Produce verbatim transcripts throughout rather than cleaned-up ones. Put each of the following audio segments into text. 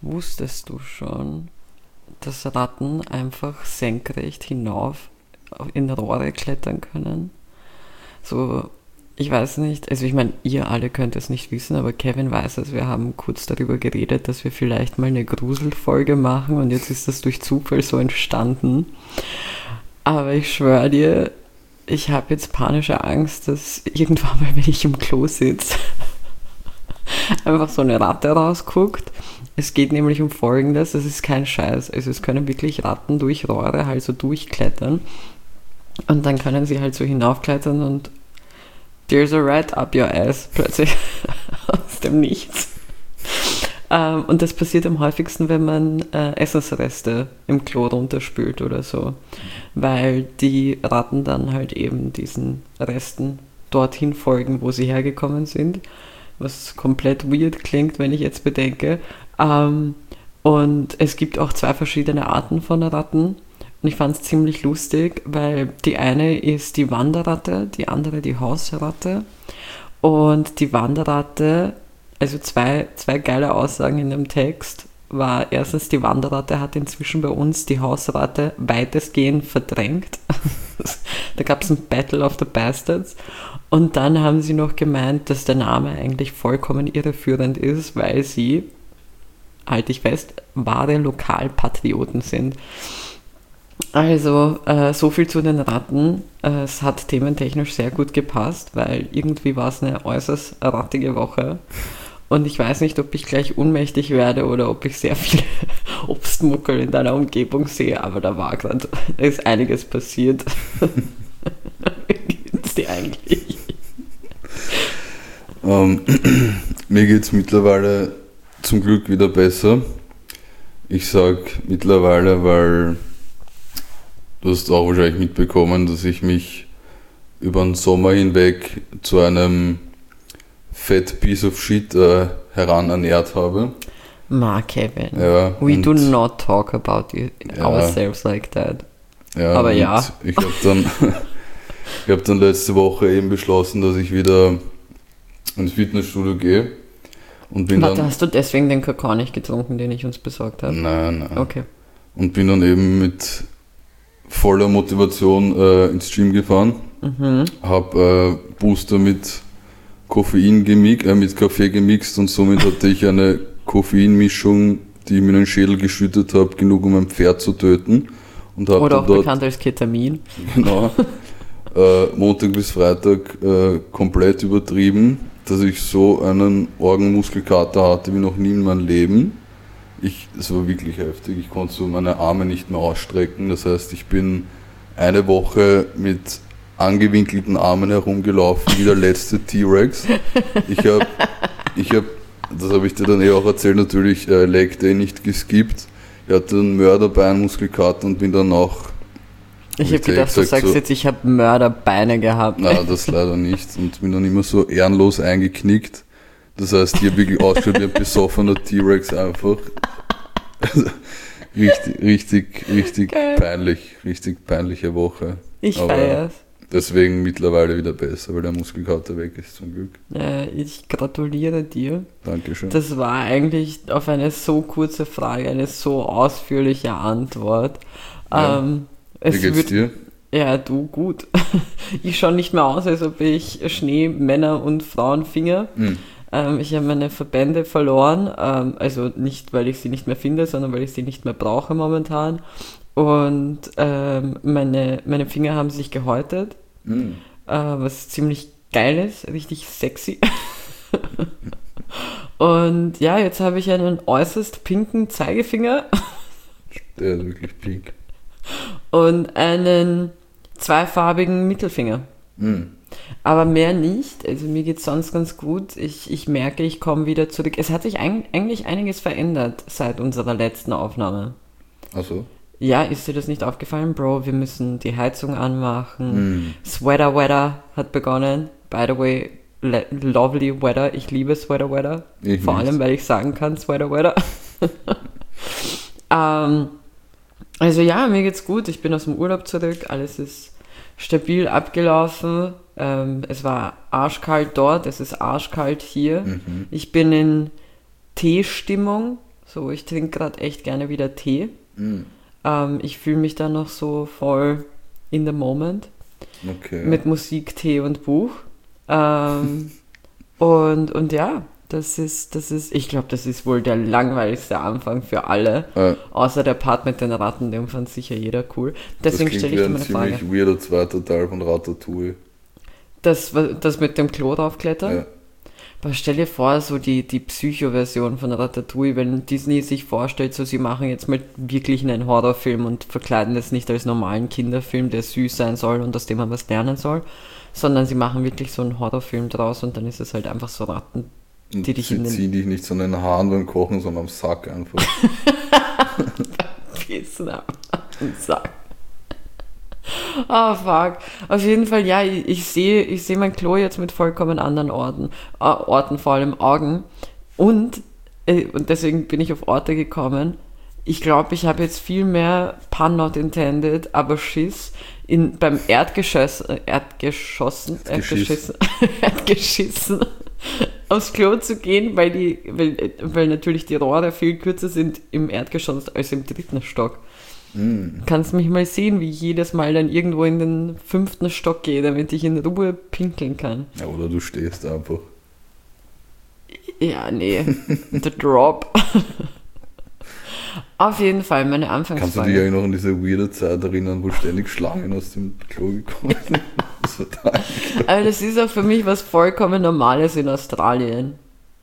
Wusstest du schon, dass Ratten einfach senkrecht hinauf in Rohre klettern können? So, ich weiß nicht, also ich meine, ihr alle könnt es nicht wissen, aber Kevin weiß es. Wir haben kurz darüber geredet, dass wir vielleicht mal eine Gruselfolge machen und jetzt ist das durch Zufall so entstanden. Aber ich schwöre dir, ich habe jetzt panische Angst, dass irgendwann mal, wenn ich im Klo sitze, einfach so eine Ratte rausguckt. Es geht nämlich um Folgendes, das ist kein Scheiß. Also es können wirklich Ratten durch Rohre halt so durchklettern und dann können sie halt so hinaufklettern und there's a rat up your ass plötzlich aus dem Nichts. Ähm, und das passiert am häufigsten, wenn man äh, Essensreste im Klo runterspült oder so, weil die Ratten dann halt eben diesen Resten dorthin folgen, wo sie hergekommen sind, was komplett weird klingt, wenn ich jetzt bedenke. Ähm, und es gibt auch zwei verschiedene Arten von Ratten. Und ich fand es ziemlich lustig, weil die eine ist die Wanderratte, die andere die Hausratte. Und die Wanderratte, also zwei, zwei geile Aussagen in dem Text, war erstens, die Wanderratte hat inzwischen bei uns die Hausratte weitestgehend verdrängt. Da gab es ein Battle of the Bastards. Und dann haben sie noch gemeint, dass der Name eigentlich vollkommen irreführend ist, weil sie, halte ich fest, wahre Lokalpatrioten sind. Also, äh, so viel zu den Ratten. Äh, es hat thementechnisch sehr gut gepasst, weil irgendwie war es eine äußerst rattige Woche. Und ich weiß nicht, ob ich gleich ohnmächtig werde oder ob ich sehr viele Obstmuckel in deiner Umgebung sehe, aber da war gerade, da ist einiges passiert. Wie geht's dir eigentlich? Ähm, mir geht's mittlerweile zum Glück wieder besser. Ich sag mittlerweile, weil du hast auch wahrscheinlich mitbekommen, dass ich mich über den Sommer hinweg zu einem fat piece of shit äh, heranernährt habe. Ma, Kevin, ja, we do not talk about it, ja, ourselves like that. Ja, aber ja. Ich habe dann, ich hab dann letzte Woche eben beschlossen, dass ich wieder ins Fitnessstudio gehe. Und bin Warte, dann, hast du deswegen den Kakao nicht getrunken, den ich uns besorgt habe? Nein, nein. Okay. Und bin dann eben mit voller Motivation äh, ins Gym gefahren. Mhm. Habe äh, Booster mit Koffein gemixt, äh, mit Kaffee gemixt und somit hatte ich eine Koffeinmischung, die ich mir in den Schädel geschüttet habe, genug um ein Pferd zu töten. Und hab Oder auch dort, bekannt als Ketamin. Genau. äh, Montag bis Freitag äh, komplett übertrieben, dass ich so einen Orgenmuskelkater hatte wie noch nie in meinem Leben. Ich, es war wirklich heftig. Ich konnte so meine Arme nicht mehr ausstrecken. Das heißt, ich bin eine Woche mit angewinkelten Armen herumgelaufen, wie der letzte T-Rex. Ich habe, ich hab, das habe ich dir dann eh auch erzählt, natürlich äh, Leg Day nicht geskippt. Ich hatte einen Mörderbeinmuskelkater und bin dann auch... Ich habe gedacht, gesagt, du sagst so, jetzt, ich habe Mörderbeine gehabt. Nein, das leider nicht. Und bin dann immer so ehrenlos eingeknickt. Das heißt, ich habe wirklich ausgeschaut wie ein besoffener T-Rex einfach. richtig, richtig, richtig Geil. peinlich. Richtig peinliche Woche. Ich feier's. Deswegen mittlerweile wieder besser, weil der Muskelkater weg ist, zum Glück. Ja, ich gratuliere dir. Dankeschön. Das war eigentlich auf eine so kurze Frage eine so ausführliche Antwort. Ja. Ähm, es Wie geht's wird, dir? Ja, du, gut. Ich schaue nicht mehr aus, als ob ich Schnee, Männer und Frauen finger. Hm. Ähm, ich habe meine Verbände verloren. Ähm, also nicht, weil ich sie nicht mehr finde, sondern weil ich sie nicht mehr brauche momentan. Und ähm, meine, meine Finger haben sich gehäutet, mm. äh, was ziemlich geil ist, richtig sexy. Und ja, jetzt habe ich einen äußerst pinken Zeigefinger. Der ist wirklich pink. Und einen zweifarbigen Mittelfinger. Mm. Aber mehr nicht, also mir geht es sonst ganz gut. Ich, ich merke, ich komme wieder zurück. Es hat sich ein, eigentlich einiges verändert seit unserer letzten Aufnahme. Ach so. Ja, ist dir das nicht aufgefallen, Bro? Wir müssen die Heizung anmachen. Mm. Sweater Weather hat begonnen. By the way, le- lovely weather. Ich liebe Sweater Weather. Ich Vor nicht. allem, weil ich sagen kann, Sweater Weather. ähm, also ja, mir geht's gut. Ich bin aus dem Urlaub zurück. Alles ist stabil abgelaufen. Ähm, es war arschkalt dort. Es ist arschkalt hier. Mhm. Ich bin in Teestimmung. So, ich trinke gerade echt gerne wieder Tee. Mm, Ähm, ich fühle mich da noch so voll in the moment okay. mit Musik, Tee und Buch. Ähm, und, und ja, das ist, das ist, ich glaube, das ist wohl der langweiligste Anfang für alle. Äh, Außer der Part mit den Ratten, den fand sicher jeder cool. das Deswegen klingt stelle wie ich dir ein meine ziemlich Frage. weirder zweiter Teil von Ratatouille. Das, das mit dem Klo draufklettern? Ja. Aber stell dir vor, so die, die Psycho-Version von Ratatouille, wenn Disney sich vorstellt, so sie machen jetzt mal wirklich einen Horrorfilm und verkleiden das nicht als normalen Kinderfilm, der süß sein soll und aus dem man was lernen soll, sondern sie machen wirklich so einen Horrorfilm draus und dann ist es halt einfach so Ratten, Und die dich sie in den ziehen dich nicht so an den Haaren beim Kochen, sondern am Sack einfach. Pissen am Sack. Oh fuck. Auf jeden Fall, ja, ich, ich sehe ich sehe mein Klo jetzt mit vollkommen anderen Orten, äh, Orten, vor allem Augen. Und, äh, und deswegen bin ich auf Orte gekommen. Ich glaube, ich habe jetzt viel mehr, pun not intended, aber Schiss, in, beim Erdgeschoss, äh, Erdgeschossen, Erdgeschiss. Erdgeschissen, Erdgeschissen, aufs Klo zu gehen, weil, die, weil, weil natürlich die Rohre viel kürzer sind im Erdgeschoss als im dritten Stock. Mm. Kannst mich mal sehen, wie ich jedes Mal dann irgendwo in den fünften Stock gehe, damit ich in Ruhe pinkeln kann. Ja, oder du stehst einfach. Ja, nee. The Drop. Auf jeden Fall, meine Kannst du dich Anfangsfrage. eigentlich noch an diese weirde Zeit erinnern, wo ständig Schlangen aus dem Klo gekommen sind? Das war total Aber das ist auch für mich was vollkommen Normales in Australien.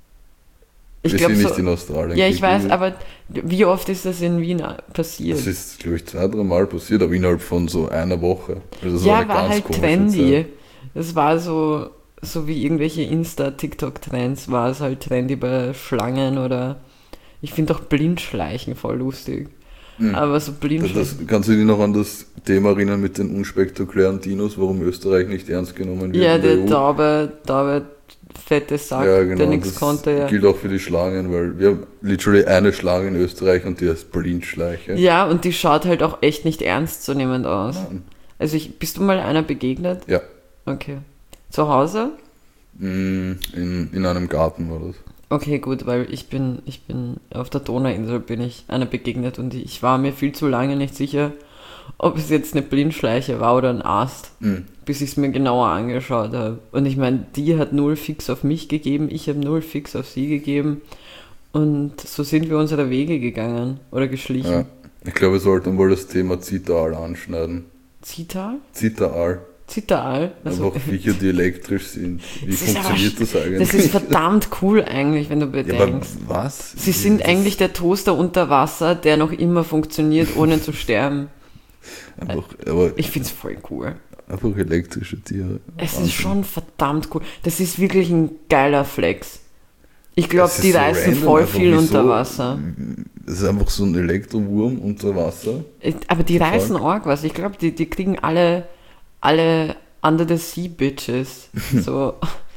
Ich Wir glaube sind so. nicht in Australien. Ja, ich weiß, gegenüber. aber wie oft ist das in Wien passiert? Das ist, glaube ich, zwei, drei Mal passiert, aber innerhalb von so einer Woche. Also das Ja, eine war ganz halt komische trendy. Zeit. Das war so, so wie irgendwelche Insta-TikTok-Trends, war es halt trendy bei Schlangen oder ich finde auch Blindschleichen voll lustig. Mhm. Aber so Das, Blindschleichen. das, kannst du dich noch an das Thema erinnern mit den unspektakulären Dinos, warum Österreich nicht ernst genommen wird? Ja, in der der E U? taube, taube, fette Sack, Ja, genau. der nichts Das konnte. Ja. gilt auch für die Schlangen, weil wir haben literally eine Schlange in Österreich und die heißt Blindschleiche. ja, und die schaut halt auch echt nicht ernstzunehmend aus. Nein. Also ich, bist du mal einer begegnet? Ja. Okay. Zu Hause? Mm, In, in einem Garten war das. Okay, gut, weil ich bin, ich bin auf der Donauinsel bin ich einer begegnet und ich war mir viel zu lange nicht sicher, ob es jetzt eine Blindschleiche war oder ein Ast, Mm. bis ich es mir genauer angeschaut habe. Und ich meine, die hat null Fix auf mich gegeben, ich habe null Fix auf sie gegeben und so sind wir unsere Wege gegangen oder geschlichen. Ja. Ich glaube, wir sollten wohl das Thema Zitteral anschneiden. Zital? Zitteral. Zital? Also, Einfach Viecher, die elektrisch sind. Wie das ist aber- funktioniert das eigentlich? das ist verdammt cool eigentlich, wenn du ja, aber bedenkst. was? Sie sind Das- eigentlich der Toaster unter Wasser, der noch immer funktioniert, ohne zu sterben. Einfach, aber Ich find's voll cool. einfach elektrische Tiere. Es Wahnsinn. ist schon verdammt cool. Das ist wirklich ein geiler Flex. Ich glaube, Das ist die so reißen random, voll einfach viel wieso- unter Wasser. Das ist einfach so ein Elektrowurm unter Wasser. Aber die Total. reißen arg was. Ich glaube, die, die kriegen alle, alle under the sea bitches. So,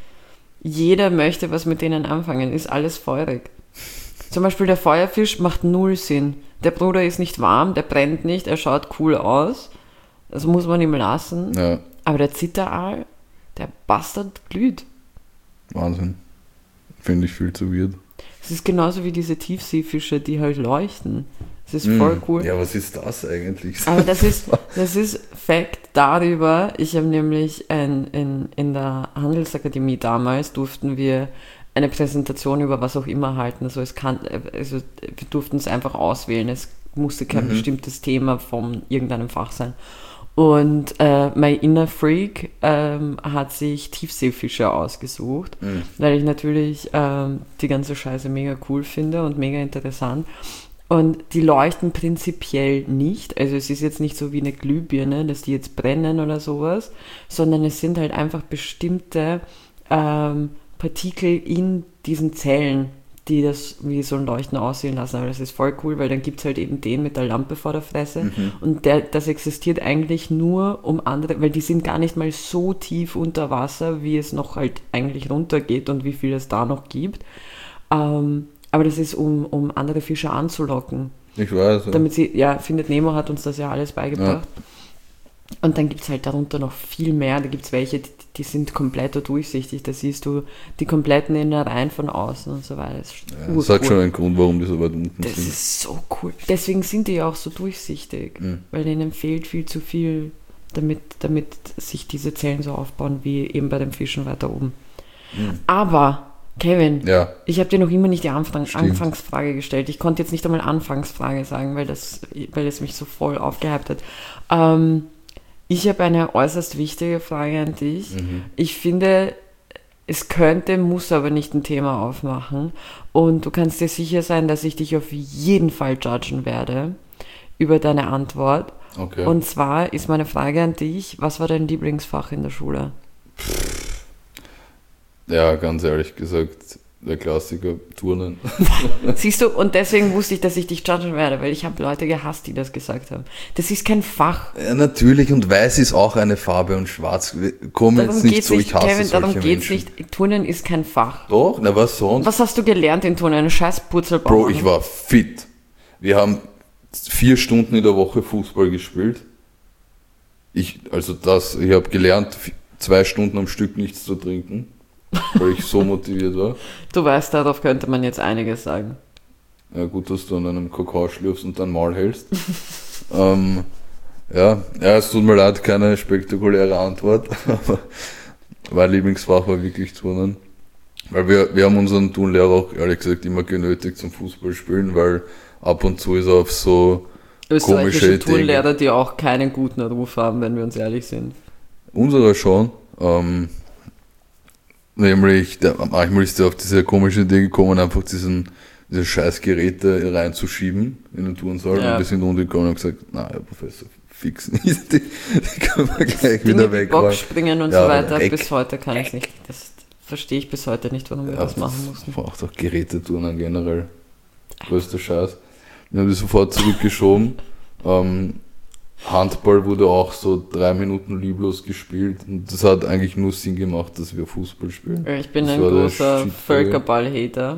jeder möchte was mit denen anfangen. Ist alles feurig. Zum Beispiel der Feuerfisch macht null Sinn. Der Bruder ist nicht warm, der brennt nicht, er schaut cool aus. Das muss man ihm lassen. Ja, Aber der Zitteraal, der Bastard glüht. Wahnsinn. Finde ich viel zu weird. Es ist genauso wie diese Tiefseefische, die halt leuchten. Das ist voll Mm. cool. Ja, was ist das eigentlich? Aber das ist, das ist Fact darüber. Ich habe nämlich ein, in, in der Handelsakademie damals durften wir eine Präsentation über was auch immer halten. Also es kann, also wir durften es einfach auswählen. Es musste kein Mhm. bestimmtes Thema von irgendeinem Fach sein. Und äh, mein Inner Freak ähm, hat sich Tiefseefische ausgesucht, Mhm. weil ich natürlich ähm, die ganze Scheiße mega cool finde und mega interessant. Und die leuchten prinzipiell nicht. Also es ist jetzt nicht so wie eine Glühbirne, dass die jetzt brennen oder sowas, sondern es sind halt einfach bestimmte ähm, Partikel in diesen Zellen, die das wie so ein Leuchten aussehen lassen. Aber das ist voll cool, weil dann gibt es halt eben den mit der Lampe vor der Fresse. Mhm. Und der, das existiert eigentlich nur um andere, weil die sind gar nicht mal so tief unter Wasser, wie es noch halt eigentlich runtergeht und wie viel es da noch gibt. Ähm, aber das ist, um, um andere Fische anzulocken. Ich weiß. Ja. Damit sie, ja, Findet Nemo hat uns das ja alles beigebracht. Und dann gibt es halt darunter noch viel mehr. Da gibt es welche, die, die sind komplett durchsichtig. Da siehst du die kompletten Innereien von außen und so weiter. Das, ja, das hat schon einen Grund, warum die so weit unten das sind. Das ist so cool. Deswegen sind die ja auch so durchsichtig, mhm. weil ihnen fehlt viel zu viel, damit, damit sich diese Zellen so aufbauen, wie eben bei den Fischen weiter oben. Mhm. Aber, Kevin, ja. ich habe dir noch immer nicht die Anfang, Anfangsfrage gestellt. Ich konnte jetzt nicht einmal Anfangsfrage sagen, weil das, weil das mich so voll aufgehypt hat. Ähm, Ich habe eine äußerst wichtige Frage an dich. Mhm. Ich finde, es könnte, muss aber nicht ein Thema aufmachen. Und du kannst dir sicher sein, dass ich dich auf jeden Fall judgen werde über deine Antwort. Okay. Und zwar ist meine Frage an dich, was war dein Lieblingsfach in der Schule? Ja, ganz ehrlich gesagt, der Klassiker, Turnen. Siehst du, und deswegen wusste ich, dass ich dich judgen werde, weil ich habe Leute gehasst, die das gesagt haben. Das ist kein Fach. Ja, natürlich, und weiß ist auch eine Farbe und schwarz. Komm jetzt nicht so, nicht, ich hasse Kevin, solche darum geht's Menschen. nicht. Turnen ist kein Fach. Doch, na was sonst? Was hast du gelernt in Turnen? Einen scheiß Purzelbaum. Bro, ich war fit. Wir haben vier Stunden in der Woche Fußball gespielt. Ich, also das, ich habe gelernt, zwei Stunden am Stück nichts zu trinken. Weil ich so motiviert war. Du weißt, darauf könnte man jetzt einiges sagen. Ja, gut, dass du an einem Kakao schlürfst und dein Maul hältst. ähm, ja, ja, es tut mir leid, keine spektakuläre Antwort, aber mein Lieblingsfach war wirklich Turnen. Weil wir, wir haben unseren Turnlehrer auch ehrlich gesagt immer genötigt zum Fußballspielen, weil ab und zu ist er auf so österreichische Turnlehrer, die auch keinen guten Ruf haben, wenn wir uns ehrlich sind. Unserer schon. Ähm, Nämlich, der, manchmal ist er auf diese komische Idee gekommen, einfach diesen, diese scheiß Geräte reinzuschieben in den Turnsaal. Ja. Und wir sind runtergekommen und haben gesagt, na, Herr Professor, fix nicht, die, die können wir gleich Dinge wieder weg. Boxspringen und ja, so weiter, weg. Bis heute kann ich nicht. Das verstehe ich bis heute nicht, warum wir ja, das machen mussten. Braucht auch Geräteturnen generell. Größter Scheiß. Wir haben die sofort zurückgeschoben. ähm, Handball wurde auch so drei Minuten lieblos gespielt und das hat eigentlich nur Sinn gemacht, dass wir Fußball spielen. Ich bin das ein großer Völkerball-Hater.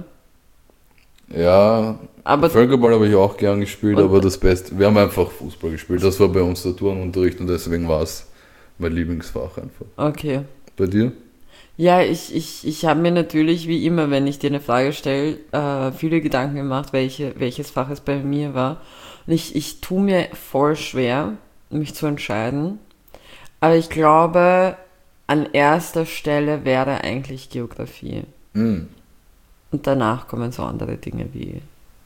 Ja, aber Völkerball habe ich auch gern gespielt, aber das Beste, wir haben einfach Fußball gespielt. Das war bei uns der Turnunterricht und deswegen war es mein Lieblingsfach einfach. Okay. Bei dir? Ja, ich, ich, ich habe mir natürlich, wie immer, wenn ich dir eine Frage stelle, äh, viele Gedanken gemacht, welche, welches Fach es bei mir war. Und ich, ich tue mir voll schwer, mich zu entscheiden. Aber ich glaube, an erster Stelle wäre eigentlich Geografie. Mm. Und danach kommen so andere Dinge wie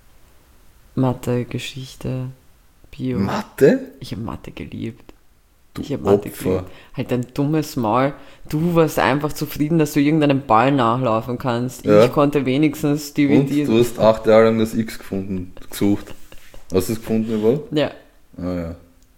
Mathe, Geschichte, Bio. Mathe? Ich habe Mathe geliebt. Du ich habe Mathe geliebt. Halt ein dummes Maul. Du warst einfach zufrieden, dass du irgendeinen Ball nachlaufen kannst. Ja. Ich konnte wenigstens dividieren. Und du hast acht Jahre lang das X gefunden, gesucht. Hast du es gefunden überhaupt? Ja. Ah ja.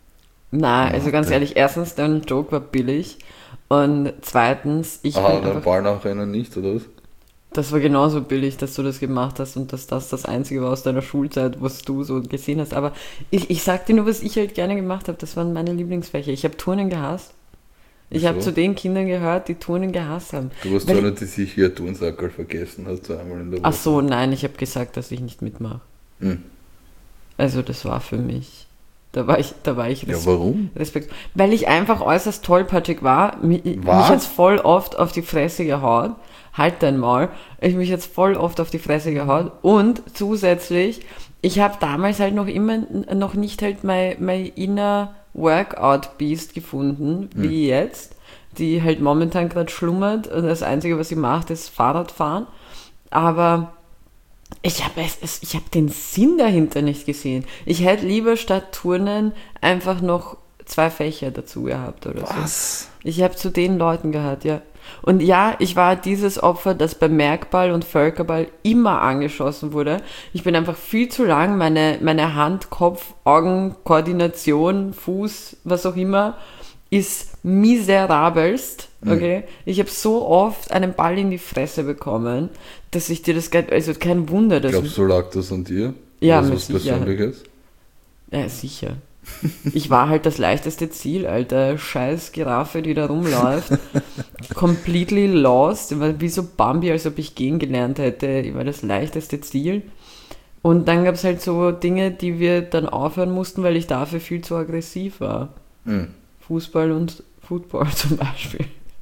Na, also ganz ehrlich, erstens, dein Joke war billig und zweitens, ich Aha, bin dein Ball nachrennen nicht, oder was? Das war genauso billig, dass du das gemacht hast und dass das das Einzige war aus deiner Schulzeit, was du so gesehen hast. Aber ich, ich sag dir nur, was ich halt gerne gemacht habe, das waren meine Lieblingsfächer. Ich habe Turnen gehasst. Ich habe zu den Kindern gehört, die Turnen gehasst haben. Du warst so eine, die sich hier Turnsackerl vergessen hat, so einmal in der Woche. Ach so, nein, ich habe gesagt, dass ich nicht mitmache. Hm. Also das war für mich, da war ich, da war ich Respekt. Ja, warum? Respekt, weil ich einfach äußerst tollpatschig war, mich, mich jetzt voll oft auf die Fresse gehauen, halt dein Maul, ich mich jetzt voll oft auf die Fresse gehauen und zusätzlich, ich habe damals halt noch immer, noch nicht halt mein, mein inner Workout Beast gefunden, wie hm. jetzt, die halt momentan gerade schlummert und das Einzige, was sie macht, ist Fahrradfahren, aber Ich habe ich hab den Sinn dahinter nicht gesehen. Ich hätte lieber statt Turnen einfach noch zwei Fächer dazu gehabt oder so. Was? Ich habe zu den Leuten gehört, ja. Und ja, ich war dieses Opfer, das beim Merkball und Völkerball immer angeschossen wurde. Ich bin einfach viel zu lang, meine, meine Hand, Kopf, Augen, Koordination, Fuß, was auch immer, ist miserabelst. Okay, mhm. Ich habe so oft einen Ball in die Fresse bekommen, dass ich dir das, also kein Wunder, dass... Glaubst du, lag das an dir? Ja, oder mit was Persönliches? Ja, sicher. Ich war halt das leichteste Ziel, Alter. Scheiß Giraffe, die da rumläuft. Completely lost. Ich war wie so Bambi, als ob ich gehen gelernt hätte. Ich war das leichteste Ziel. Und dann gab es halt so Dinge, die wir dann aufhören mussten, weil ich dafür viel zu aggressiv war. Mhm. Fußball und Football zum Beispiel.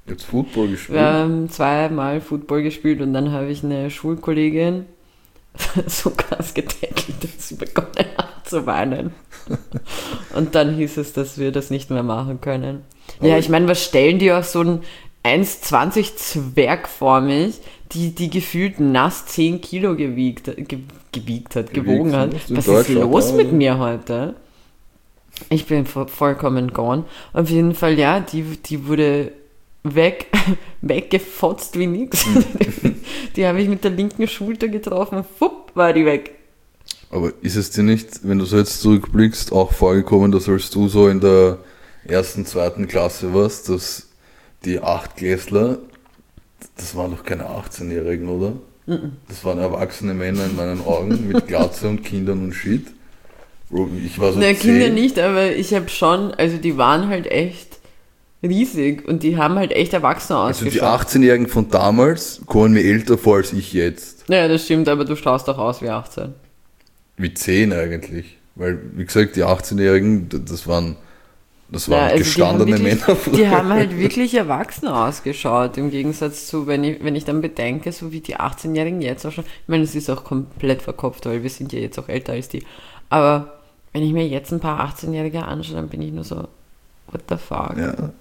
Jetzt Football gespielt? Wir haben zweimal Football gespielt und dann habe ich eine Schulkollegin so krass getackelt, dass sie begonnen hat zu weinen. Und dann hieß es, dass wir das nicht mehr machen können. Ja, ich meine, was stellen die auch so ein eins zwanzig Zwerg vor mich, die, die gefühlt nass zehn Kilo gewiegt, ge, gewiegt hat, gewogen hat. Was ist los mit mir heute? Ich bin vollkommen gone. Auf jeden Fall, ja, die, die wurde weg, weggefotzt wie nix. Die habe ich mit der linken Schulter getroffen, fupp, war die weg. Aber ist es dir nicht, wenn du so jetzt zurückblickst, auch vorgekommen, dass als du so in der ersten, zweiten Klasse warst, dass die Achtklässler, das waren doch keine achtzehnjährigen, oder? Mm-mm. Das waren erwachsene Männer in meinen Augen mit Glatze und Kindern und Shit. Ich war so Na, zehn. Kinder nicht, aber ich habe schon, also die waren halt echt riesig und die haben halt echt erwachsen ausgeschaut. Also die achtzehnjährigen von damals kommen mir älter vor als ich jetzt. Ja, das stimmt, aber du schaust doch aus wie achtzehn. Wie zehn eigentlich. Weil, wie gesagt, die achtzehnjährigen, das waren, das waren ja, also gestandene die Männer. Wirklich, die haben halt wirklich erwachsen ausgeschaut, im Gegensatz zu, wenn ich, wenn ich dann bedenke, so wie die achtzehnjährigen jetzt auch schon, ich meine, es ist auch komplett verkopft, weil wir sind ja jetzt auch älter als die, aber wenn ich mir jetzt ein paar achtzehnjährige anschaue, dann bin ich nur so, what the fuck? Ja,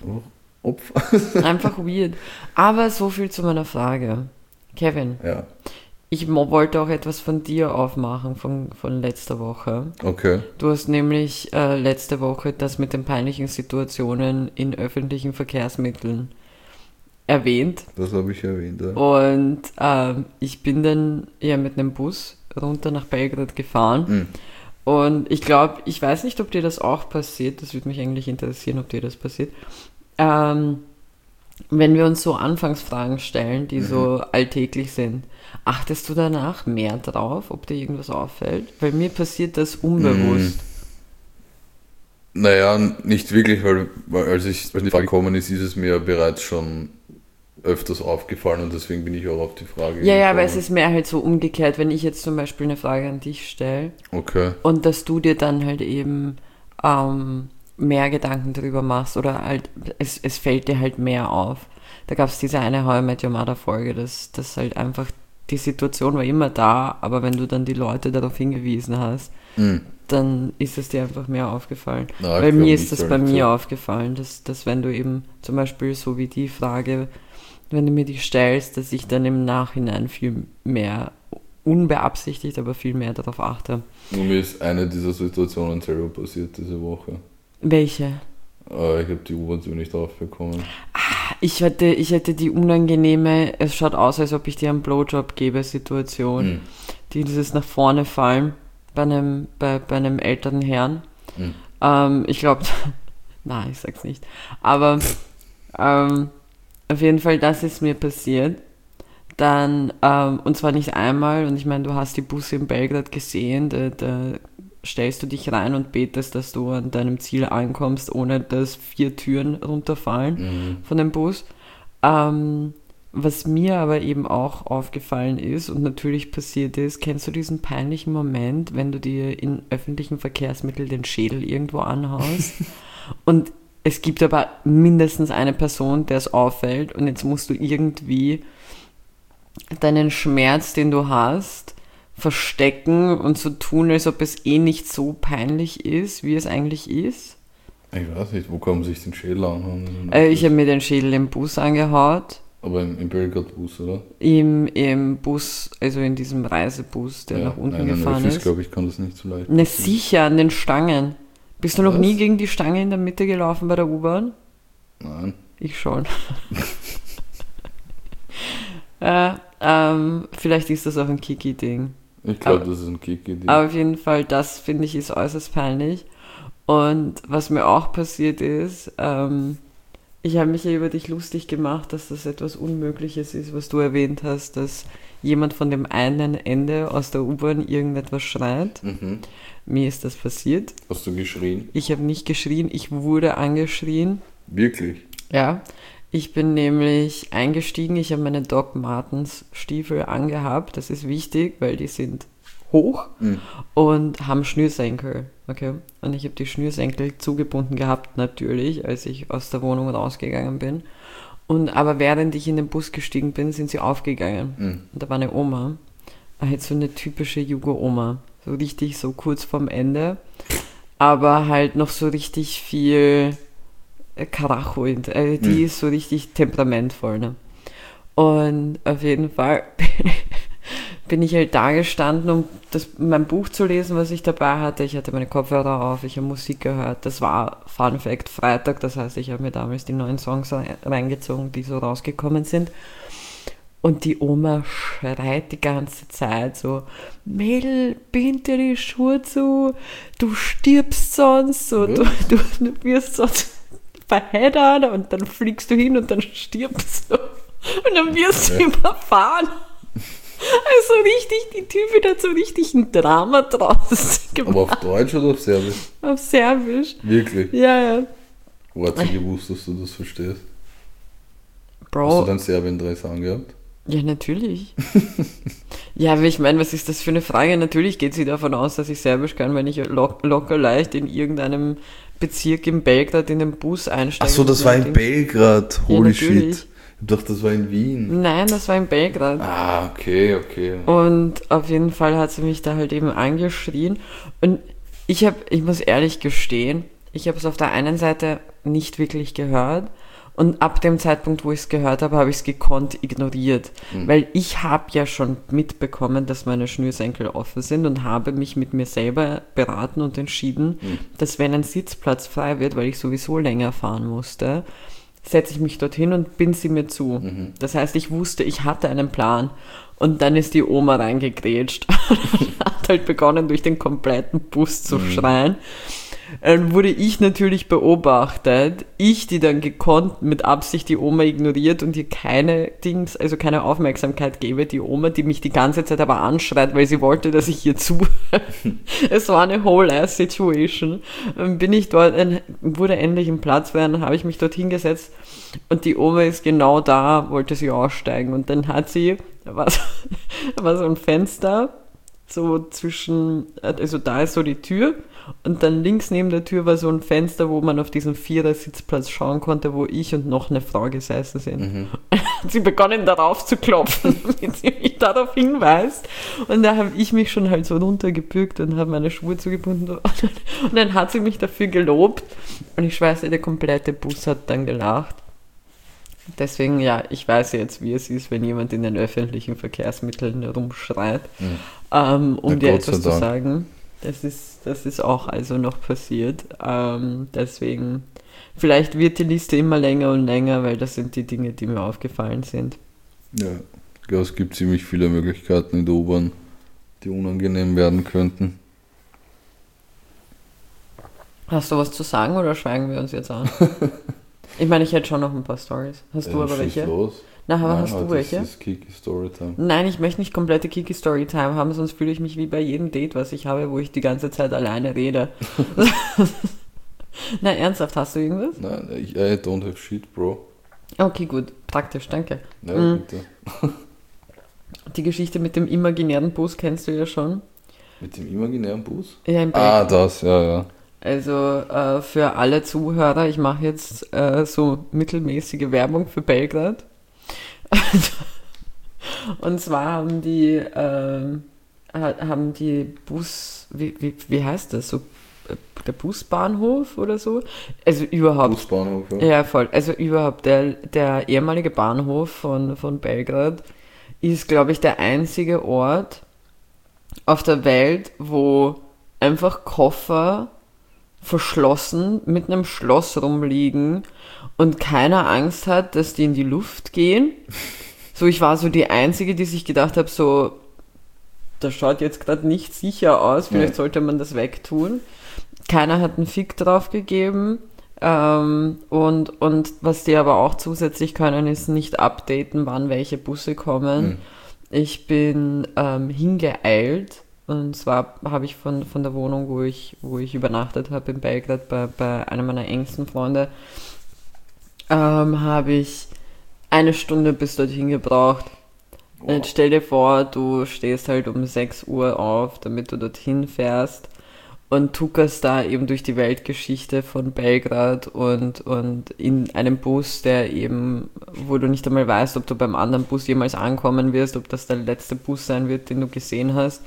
Opfer. Einfach weird. Aber so viel zu meiner Frage. Kevin, ja. Ich wollte auch etwas von dir aufmachen, von, von letzter Woche. Okay. Du hast nämlich äh, letzte Woche das mit den peinlichen Situationen in öffentlichen Verkehrsmitteln erwähnt. Das habe ich erwähnt, ja. Und ähm, ich bin dann ja mit einem Bus runter nach Belgrad gefahren. Mhm. Und ich glaube, ich weiß nicht, ob dir das auch passiert, das würde mich eigentlich interessieren, ob dir das passiert. Ähm, wenn wir uns so Anfangsfragen stellen, die mhm. so alltäglich sind, achtest du danach mehr drauf, ob dir irgendwas auffällt? Weil mir passiert das unbewusst. Mhm. Naja, nicht wirklich, weil, weil als ich als die Frage gekommen ist, ist es mir bereits schon öfters aufgefallen und deswegen bin ich auch auf die Frage Ja, gekommen. Ja, aber es ist mehr halt so umgekehrt, wenn ich jetzt zum Beispiel eine Frage an dich stelle okay. und dass du dir dann halt eben ähm, mehr Gedanken darüber machst oder halt, es, es fällt dir halt mehr auf. Da gab es diese eine How I Met Your Mother Folge, dass, dass halt einfach die Situation war immer da, aber wenn du dann die Leute darauf hingewiesen hast, mm. dann ist es dir einfach mehr aufgefallen. Na, Weil mir ist das bei mir so. aufgefallen, dass, dass wenn du eben zum Beispiel so wie die Frage, wenn du mir die stellst, dass ich dann im Nachhinein viel mehr, unbeabsichtigt, aber viel mehr darauf achte. Nur mir ist eine dieser Situationen selber passiert diese Woche. Welche? Äh, ich habe die U-Bahn nicht aufbekommen. Ah, ich hatte, ich hatte die unangenehme, es schaut aus, als ob ich dir einen Blowjob gebe, Situation. Hm. Dieses nach vorne fallen bei einem, bei, bei einem älteren Herrn. Hm. Ähm, ich glaube, nein, ich sag's nicht. Aber ähm, auf jeden Fall, das ist mir passiert. Dann, ähm, und zwar nicht einmal, und ich meine, du hast die Busse in Belgrad gesehen, da, da stellst du dich rein und betest, dass du an deinem Ziel ankommst, ohne dass vier Türen runterfallen mhm. von dem Bus. Ähm, was mir aber eben auch aufgefallen ist und natürlich passiert ist, kennst du diesen peinlichen Moment, wenn du dir in öffentlichen Verkehrsmitteln den Schädel irgendwo anhaust und es gibt aber mindestens eine Person, der es auffällt und jetzt musst du irgendwie deinen Schmerz, den du hast, verstecken und so tun, als ob es eh nicht so peinlich ist, wie es eigentlich ist. Ich weiß nicht, wo kann man sich den Schädel anhauen? Äh, ich habe mir den Schädel im Bus angehaut. Aber im, im Belgrad-Bus, oder? Im, Im Bus, also in diesem Reisebus, der ja, nach unten nein, gefahren Öffis, ist. glaube ich, kann das nicht so leicht. Na sicher, an den Stangen. Bist du Was? noch nie gegen die Stange in der Mitte gelaufen bei der U-Bahn? Nein. Ich schon. äh, ähm, vielleicht ist das auch ein Kiki-Ding. Ich glaube, das ist ein Kiki-Ding. Aber auf jeden Fall, das finde ich ist äußerst peinlich. Und was mir auch passiert ist, ähm, ich habe mich ja über dich lustig gemacht, dass das etwas Unmögliches ist, was du erwähnt hast, dass jemand von dem einen Ende aus der U-Bahn irgendetwas schreit. Mhm. Mir ist das passiert. Hast du geschrien? Ich habe nicht geschrien, ich wurde angeschrien. Wirklich? Ja. Ich bin nämlich eingestiegen, ich habe meine Doc Martens Stiefel angehabt, das ist wichtig, weil die sind hoch mhm. und haben Schnürsenkel, okay? Und ich habe die Schnürsenkel zugebunden gehabt, natürlich, als ich aus der Wohnung rausgegangen bin. Und aber während ich in den Bus gestiegen bin, sind sie aufgegangen. Mhm. Und da war eine Oma, halt so eine typische Jugo-Oma, so richtig so kurz vorm Ende, aber halt noch so richtig viel Karacho, äh, die Mhm. ist so richtig temperamentvoll, ne? Und auf jeden Fall bin ich halt da gestanden, um das, mein Buch zu lesen, was ich dabei hatte. Ich hatte meine Kopfhörer auf, ich habe Musik gehört. Das war, Fun Fact, Freitag. Das heißt, ich habe mir damals die neuen Songs reingezogen, die so rausgekommen sind. Und die Oma schreit die ganze Zeit so, Mädel, bind dir die Schuhe zu, du stirbst sonst, so, du, du, du wirst sonst verheddern und dann fliegst du hin und dann stirbst du. Und dann wirst du Ja. überfahren. Also richtig, die Typen hat so richtig ein Drama draus gemacht. Aber auf Deutsch oder auf Serbisch? Auf Serbisch. Wirklich? Ja, ja. Wo hat sie gewusst, dass du das verstehst? Hast du Bro, dann Serbien-Dress angehabt? ja, natürlich. Ja, aber ich meine, was ist das für eine Frage? Natürlich geht sie davon aus, dass ich Serbisch kann, wenn ich lock, locker leicht in irgendeinem Bezirk in Belgrad in den Bus einsteige. Achso, das war in Belgrad. Holy natürlich. shit. Ich dachte, das war in Wien. Nein, das war in Belgrad. Ah, okay, okay. Und auf jeden Fall hat sie mich da halt eben angeschrien. Und ich habe, ich muss ehrlich gestehen, ich habe es auf der einen Seite nicht wirklich gehört. Und ab dem Zeitpunkt, wo ich es gehört habe, habe ich es gekonnt ignoriert. Mhm. Weil ich habe ja schon mitbekommen, dass meine Schnürsenkel offen sind und habe mich mit mir selber beraten und entschieden, Mhm. dass wenn ein Sitzplatz frei wird, weil ich sowieso länger fahren musste, setze ich mich dorthin und bin sie mir zu. Mhm. Das heißt, ich wusste, ich hatte einen Plan. Und dann ist die Oma reingegrätscht und hat halt begonnen, durch den kompletten Bus zu Mhm. schreien. Dann wurde ich natürlich beobachtet. Ich, die dann gekonnt mit Absicht die Oma ignoriert und ihr keine Dings, also keine Aufmerksamkeit gebe. Die Oma, die mich die ganze Zeit aber anschreit, weil sie wollte, dass ich ihr zuhöre. Es war eine whole-ass-Situation. Dann bin ich dort, dann wurde endlich ein Platz frei, dann habe ich mich dort hingesetzt und die Oma ist genau da, wollte sie aussteigen. Und dann hat sie, da war so, da war so ein Fenster, so zwischen, also da ist so die Tür und dann links neben der Tür war so ein Fenster, wo man auf diesen Vierer-Sitzplatz schauen konnte, wo ich und noch eine Frau gesessen sind. Mhm. Hat sie begonnen darauf zu klopfen, damit sie mich darauf hinweist. Und da habe ich mich schon halt so runtergebückt und habe meine Schuhe zugebunden. Und dann, und dann hat sie mich dafür gelobt und ich schweiß dir, der komplette Bus hat dann gelacht. Deswegen, ja, ich weiß jetzt, wie es ist, wenn jemand in den öffentlichen Verkehrsmitteln rumschreit. Mhm. Ähm, um Na, dir Gott sei etwas zu Dank. sagen. Das ist, das ist auch also noch passiert. Ähm, deswegen, vielleicht wird die Liste immer länger und länger, weil das sind die Dinge, die mir aufgefallen sind. Ja, ich glaube, es gibt ziemlich viele Möglichkeiten in der U-Bahn, die unangenehm werden könnten. Hast du was zu sagen oder schweigen wir uns jetzt an? Ich meine, ich hätte schon noch ein paar Storys. Hast du Ja, aber schieß welche? los. Na, aber Nein, hast du heute welche? ist das Kiki Storytime. Nein, ich möchte nicht komplette Kiki-Story-Time haben, sonst fühle ich mich wie bei jedem Date, was ich habe, wo ich die ganze Zeit alleine rede. Na, ernsthaft, hast du irgendwas? Nein, ich I don't have shit, bro. Okay, gut. Praktisch, danke. Ja, Mhm. bitte. Die Geschichte mit dem imaginären Bus kennst du ja schon. Mit dem imaginären Bus? Ja, im Ah, Belgien. das, ja, ja. Also äh, für alle Zuhörer, ich mache jetzt äh, so mittelmäßige Werbung für Belgrad. Und zwar haben die, ähm, ha- haben die Bus, wie, wie, wie heißt das, so äh, der Busbahnhof oder so? Also überhaupt, Busbahnhof, ja. ja voll, also überhaupt der, der ehemalige Bahnhof von, von Belgrad ist, glaube ich, der einzige Ort auf der Welt, wo einfach Koffer verschlossen mit einem Schloss rumliegen und keiner Angst hat, dass die in die Luft gehen. So, ich war so die Einzige, die sich gedacht hat, so, das schaut jetzt gerade nicht sicher aus, vielleicht Ja. sollte man das wegtun. Keiner hat einen Fick drauf gegeben. Ähm, und, und was die aber auch zusätzlich können, ist nicht updaten, wann welche Busse kommen. Mhm. Ich bin ähm, hingeeilt. Und zwar habe ich von, von der Wohnung, wo ich, wo ich übernachtet habe in Belgrad, bei, bei einem meiner engsten Freunde, ähm, habe ich eine Stunde bis dorthin gebraucht. Und jetzt stell dir vor, du stehst halt um sechs Uhr auf, damit du dorthin fährst. und tuckerst da eben durch die Weltgeschichte von Belgrad und, und in einem Bus, der eben, wo du nicht einmal weißt, ob du beim anderen Bus jemals ankommen wirst, ob das der letzte Bus sein wird, den du gesehen hast.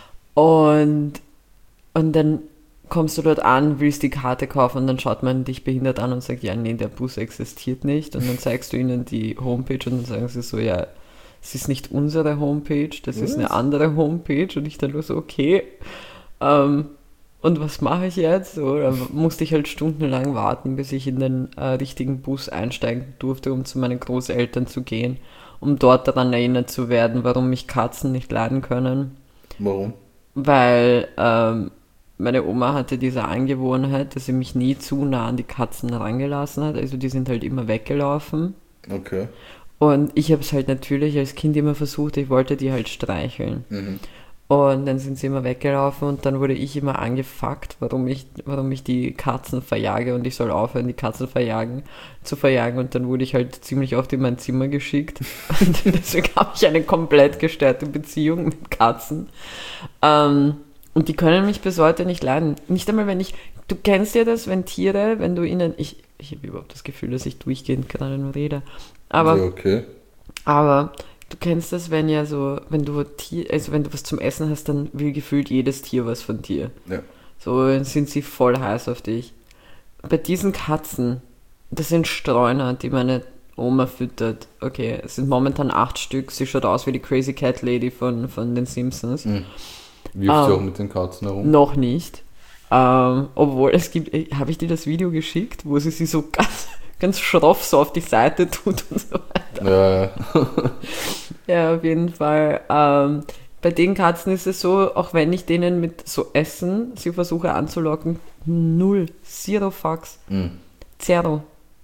Und, und dann kommst du dort an, willst die Karte kaufen und dann schaut man dich behindert an und sagt, ja, nee, der Bus existiert nicht. Und dann zeigst du ihnen die Homepage und dann sagen sie so, ja, es ist nicht unsere Homepage, das was? ist eine andere Homepage. Und ich dann nur so, okay, ähm, und was mache ich jetzt? So, da musste ich halt stundenlang warten, bis ich in den äh, richtigen Bus einsteigen durfte, um zu meinen Großeltern zu gehen, um dort daran erinnert zu werden, warum mich Katzen nicht leiden können. Warum? Weil ähm, meine Oma hatte diese Angewohnheit, dass sie mich nie zu nah an die Katzen herangelassen hat. Also die sind halt immer weggelaufen. Okay. Und ich habe es halt natürlich als Kind immer versucht, ich wollte die halt streicheln. Mhm. Und dann sind sie immer weggelaufen und dann wurde ich immer angefuckt, warum ich, warum ich die Katzen verjage und ich soll aufhören, die Katzen verjagen, zu verjagen. Und dann wurde ich halt ziemlich oft in mein Zimmer geschickt. Und deswegen habe ich eine komplett gestörte Beziehung mit Katzen. Ähm, und die können mich bis heute nicht leiden. Nicht einmal, wenn ich, du kennst ja das, wenn Tiere, wenn du ihnen, ich, ich habe überhaupt das Gefühl, dass ich durchgehend gerade nur rede. Aber, ja, okay. aber du kennst das, wenn ja so, wenn du Tier, also wenn du was zum Essen hast, dann will gefühlt jedes Tier was von dir. Ja. So dann sind sie voll heiß auf dich. Bei diesen Katzen, das sind Streuner, die meine Oma füttert. Okay, es sind momentan acht Stück. Sie schaut aus wie die Crazy Cat Lady von, von den Simpsons. Mhm. Wirft ähm, sie auch mit den Katzen herum? Noch nicht. Ähm, obwohl es gibt, habe ich dir das Video geschickt, wo sie sie so ganz, ganz schroff so auf die Seite tut und so weiter. Ja, ja. Ja, auf jeden Fall. Ähm, bei den Katzen ist es so, auch wenn ich denen mit so Essen sie versuche anzulocken, null, zero fucks. Mhm. Zero.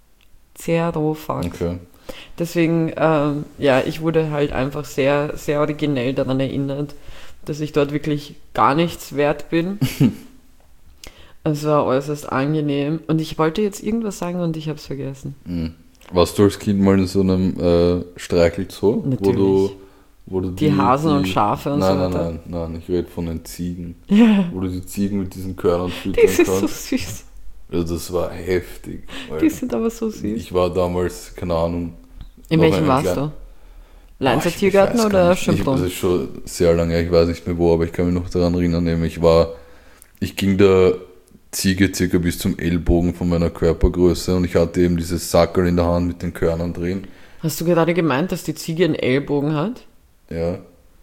Zero fucks. Okay. Deswegen, ähm, ja, ich wurde halt einfach sehr, sehr originell daran erinnert, dass ich dort wirklich gar nichts wert bin. Es war äußerst angenehm. Und ich wollte jetzt irgendwas sagen und ich habe es vergessen. Mhm. Warst du als Kind mal in so einem äh, Streichelzoo? Natürlich. Wo du, wo du Die Hasen und Schafe und nein, so Nein, weiter. nein, nein, nein, ich rede von den Ziegen. Ja. Wo du die Ziegen mit diesen Körnern füttern Das ist kannst. so süß. Also das war heftig. Die sind aber so süß. Ich war damals, keine Ahnung. In noch welchem einen warst kleinen- du? Leinzer Ah, ich- Tiergarten ich weiß gar oder nicht. Ich, das Schönbrunn? ist schon sehr lange her, ich weiß nicht mehr wo, aber ich kann mich noch daran erinnern, nämlich ich war, ich ging der Ziege circa bis zum Ellbogen von meiner Körpergröße und ich hatte eben dieses Sackerl in der Hand mit den Körnern drin. Hast du gerade gemeint, dass die Ziege einen Ellbogen hat? Ja,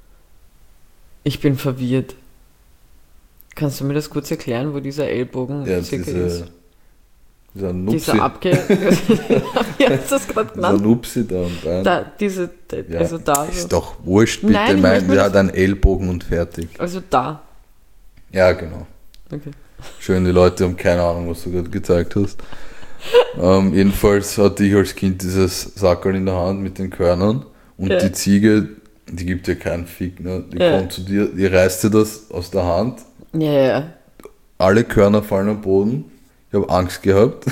Ich bin verwirrt. Kannst du mir das kurz erklären, wo dieser Ellbogen ja circa diese, ist? dieser Nupsi, Dieser abge... Wie hast du das gerade dieser genannt? Nupsi da und rein. Da, diese, Ja, also da. ist So. doch wurscht, bitte, Nein, ich mein, möchte der das- hat einen Ellbogen und fertig. Also da. Ja, genau. Okay. Schön, die Leute haben keine Ahnung, was du gerade gezeigt hast. Ähm, jedenfalls hatte ich als Kind dieses Sackerl in der Hand mit den Körnern und Ja. die Ziege, die gibt dir keinen Fick, ne? Die Ja. kommt zu dir, die reißt dir das aus der Hand, Ja, ja, ja. alle Körner fallen am Boden. Ich habe Angst gehabt.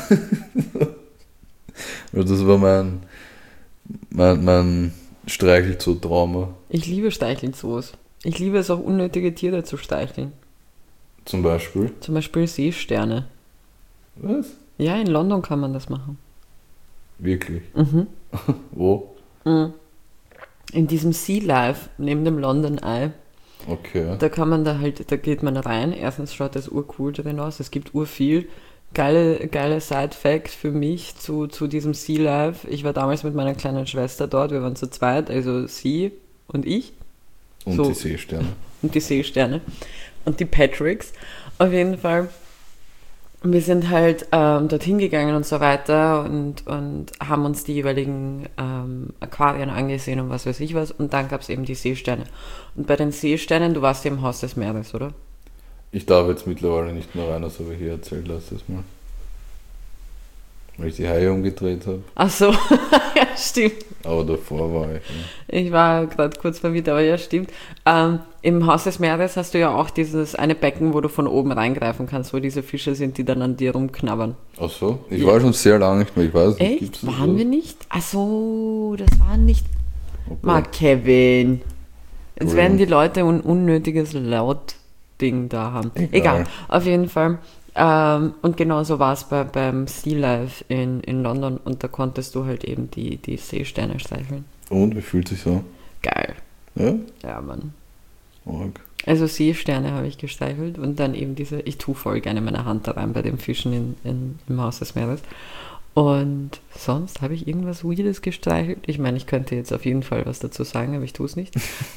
Und das war mein, mein, mein Streichelzoo-Trauma. Ich liebe Streichelzoos. Ich liebe es auch, unnötige Tiere zu streicheln. Zum Beispiel. Zum Beispiel Seesterne. Was? Ja, in London kann man das machen. Wirklich? Mhm. Wo? Mhm. In diesem Sea Life neben dem London Eye, Okay. da kann man da halt, da geht man rein. Erstens schaut das urcool drin aus. Es gibt urviel. Geile, geile Side-Fact für mich zu, zu diesem Sea Life. Ich war damals mit meiner kleinen Schwester dort. Wir waren zu zweit, also sie und ich Und So. die Seesterne. und die Seesterne und die Patricks. Auf jeden Fall. Wir sind halt ähm, dorthin gegangen und so weiter und, und haben uns die jeweiligen ähm, Aquarien angesehen und was weiß ich was. Und dann gab es eben die Seesterne. Und bei den Seesternen, du warst ja im Haus des Meeres, oder? Ich darf jetzt mittlerweile nicht mehr rein, das habe ich hier erzählt letztes Mal. Weil ich die Haie umgedreht habe. Ach so, ja, stimmt. Aber davor war ich. Ja. Ich war gerade kurz verwirrt, aber ja, stimmt. Ähm, Im Haus des Meeres hast du ja auch dieses eine Becken, wo du von oben reingreifen kannst, wo diese Fische sind, die dann an dir rumknabbern. Ach so? Ich Ja. war schon sehr lange nicht mehr, ich weiß nicht. gibt's Echt? das Waren so? wir nicht? Ach so, das waren nicht... Okay. Mark Kevin. Jetzt Entschuldigung. werden die Leute ein unnötiges Laut Ding da haben. Egal. Egal, auf jeden Fall. Ähm, und genauso war es bei, beim Sea Life in, in London und da konntest du halt eben die, die Seesterne streicheln. Und, wie fühlt sich so? Geil. Ja? Ja, Mann. Org. Also Seesterne habe ich gestreichelt und dann eben diese, ich tue voll gerne meine Hand da rein bei den Fischen in, in, im Haus des Meeres. Und sonst habe ich irgendwas Weirdes gestreichelt. Ich meine, ich könnte jetzt auf jeden Fall was dazu sagen, aber ich tue es nicht.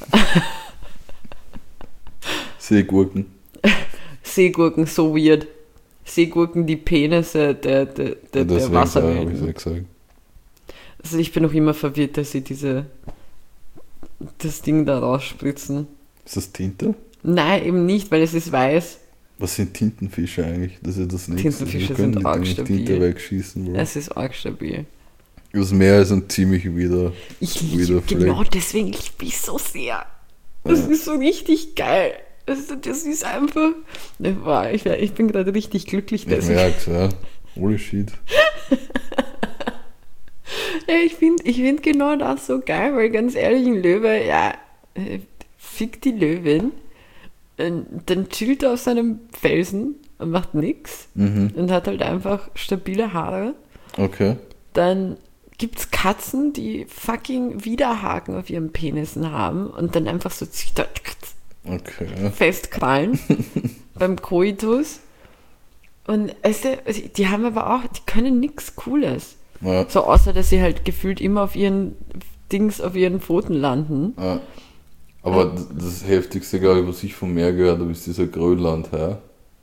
Seegurken. Seegurken, so weird. Seegurken, die Penisse der, der, der, Ja, der deswegen habe ich Wasserwelten. es ja gesagt. Also ich bin noch immer verwirrt, dass sie diese das Ding da rausspritzen. Ist das Tinte? Nein, eben nicht, weil es ist weiß. Was sind Tintenfische eigentlich? Das ist ja das nächste. Tintenfische Wir können sind nicht arg eigentlich stabil. Tinte wegschießen. Bro. Es ist arg stabil. Das Meer ist ein ziemlich wieder. Ich wieder liebe, genau deswegen liebe ich so sehr. Das ja. ist so richtig geil. Das, das ist einfach. Wow, ich, ich bin gerade richtig glücklich. Ich merk's, ja. Holy shit. Ja, ich finde ich find genau das so geil, weil ganz ehrlich, ein Löwe, ja, äh, fick die Löwin, und dann chillt er auf seinem Felsen und macht nix Mhm. und hat halt einfach stabile Haare. Okay. Dann gibt's Katzen, die fucking Widerhaken auf ihren Penissen haben und dann einfach so Okay. festkrallen beim Koitus. Und also, die haben aber auch, die können nix Cooles. Ja. So außer, dass sie halt gefühlt immer auf ihren Dings, auf ihren Pfoten landen. Ja. Aber d- das Heftigste, glaube ich, was ich vom Meer gehört habe, ist dieser Grönland-Hai.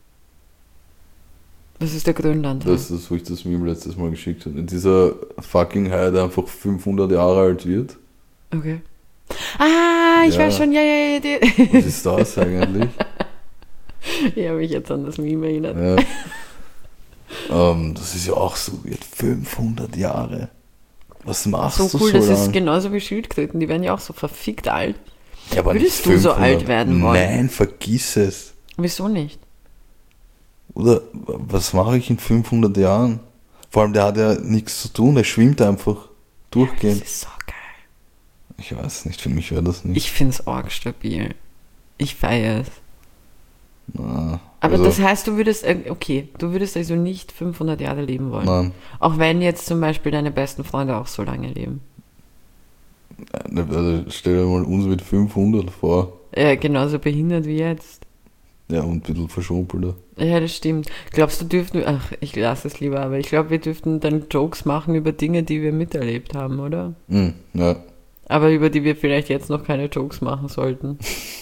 Was ist der Grönland? Das ist das, wo ich das Meme letztes Mal geschickt habe. Dieser fucking Hai, der einfach fünfhundert Jahre alt wird. Okay. Ah, ich Ja. weiß schon, ja, ja, ja. Die. Was ist das eigentlich? Ich habe mich jetzt an das Meme erinnert. Ja. Ähm, das ist ja auch so weird. fünfhundert Jahre. Was machst So du cool, so das ist lang? genauso wie Schildkröten, die werden ja auch so verfickt alt. Ja, aber Würdest nicht du so fünfhundert. alt werden wollen? Nein, vergiss es. Wieso nicht? Oder was mache ich in fünfhundert Jahren? Vor allem, der hat ja nichts zu tun, der schwimmt einfach Das durchgehend. ist so geil. Ich weiß nicht, für mich wäre das nicht. Ich finde es arg stabil. Ich feiere es. Na, Aber also, das heißt, du würdest, äh, okay, du würdest also nicht fünfhundert Jahre leben wollen. Nein. Auch wenn jetzt zum Beispiel deine besten Freunde auch so lange leben. Also stell dir mal uns mit fünfhundert vor. Ja, genauso behindert wie jetzt. Ja, und ein bisschen verschrumpelter. Ja, das stimmt. Glaubst du, dürften, ach, ich lasse es lieber, aber ich glaube, wir dürften dann Jokes machen über Dinge, die wir miterlebt haben, oder? Hm, ja. Aber über die wir vielleicht jetzt noch keine Jokes machen sollten.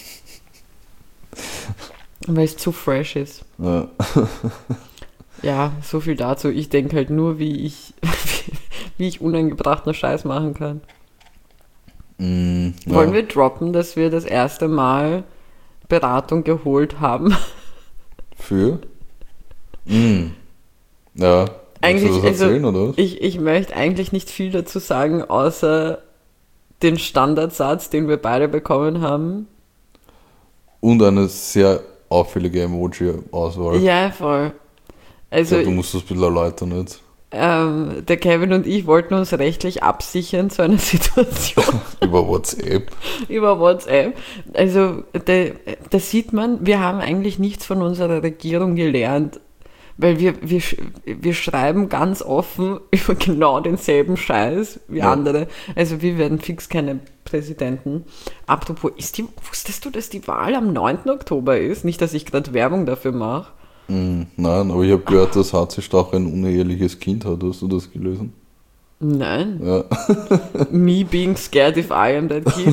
Weil es zu fresh ist. ja. Ja, so viel dazu. Ich denke halt nur, wie ich, wie ich unangebrachten Scheiß machen kann. Hm, ja. Wollen wir droppen, dass wir das erste Mal Beratung geholt haben? Für? Hm. Ja. Eigentlich, Willst du das erzählen, also, oder was? ich, ich möchte eigentlich nicht viel dazu sagen, außer den Standardsatz, den wir beide bekommen haben. Und eine sehr auffällige Emoji-Auswahl. Ja, voll. Also, ja, du musst das ein bisschen erläutern jetzt. ähm, der Kevin und ich wollten uns rechtlich absichern zu einer Situation Über WhatsApp. über WhatsApp. Also, da, da sieht man, wir haben eigentlich nichts von unserer Regierung gelernt, weil wir, wir, sch- wir schreiben ganz offen über genau denselben Scheiß wie Ja. andere. Also, wir werden fix keine Präsidenten. Apropos, ist die, wusstest du, dass die Wahl am neunten Oktober ist? Nicht, dass ich gerade Werbung dafür mache. Hm, nein, aber ich habe gehört, dass H C Stach ein uneheliches Kind hat. Hast du das gelesen? Nein. Ja. Me being scared if I am that kid.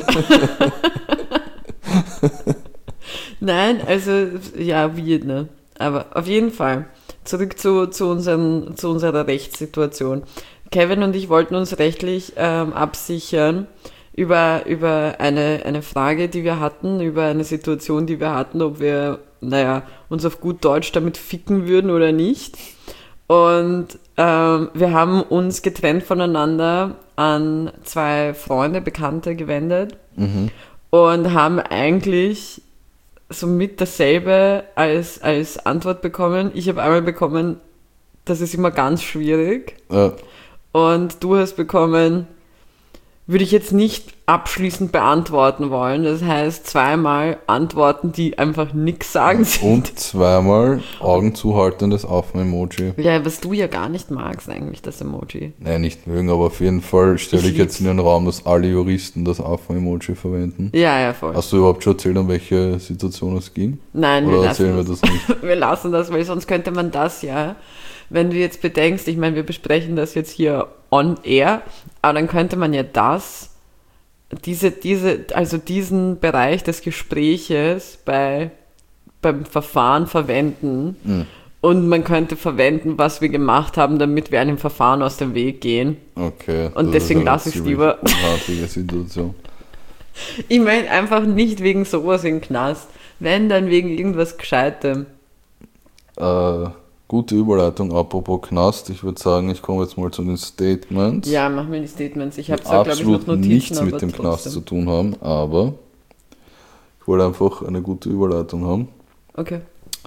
Nein, also, ja, weird, ne? Aber auf jeden Fall, zurück zu, zu, unseren, zu unserer Rechtssituation. Kevin und ich wollten uns rechtlich ähm, absichern über, über eine, eine Frage, die wir hatten, über eine Situation, die wir hatten, ob wir, naja, uns auf gut Deutsch damit ficken würden oder nicht. Und ähm, wir haben uns getrennt voneinander an zwei Freunde, Bekannte gewendet Mhm. und haben eigentlich somit dasselbe als, als Antwort bekommen. Ich habe einmal bekommen, das ist immer ganz schwierig. Ja. Und du hast bekommen, würde ich jetzt nicht abschließend beantworten wollen. Das heißt, zweimal Antworten, die einfach nichts sagen sind. Und zweimal Augen zuhaltendes Affen-Emoji. Ja, was du ja gar nicht magst eigentlich, das Emoji. Nein, nicht mögen, aber auf jeden Fall stelle Ich ich jetzt in den Raum, dass alle Juristen das Affen-Emoji verwenden. Ja, ja, voll. Hast du überhaupt schon erzählt, um welche Situation es ging? Nein, Oder wir erzählen wir lassen das nicht? Wir lassen das, weil sonst könnte man das ja, wenn du jetzt bedenkst, ich meine, wir besprechen das jetzt hier on air, aber dann könnte man ja das, diese, diese, also diesen Bereich des Gespräches bei, beim Verfahren verwenden Hm. und man könnte verwenden, was wir gemacht haben, damit wir einem Verfahren aus dem Weg gehen. Okay. Und das deswegen ist eine lasse ich's ziemlich lieber. unartige Situation. Ich meine einfach nicht wegen sowas in den Knast, wenn dann wegen irgendwas Gescheitem. Äh, gute Überleitung, apropos Knast. Ich würde sagen, ich komme jetzt mal zu den Statements. Ja, mach mir die Statements. Ich habe die zwar, glaube ich, noch absolut Notizen, nichts aber mit dem Knast trotzdem. zu tun haben, aber ich wollte einfach eine gute Überleitung haben. Okay.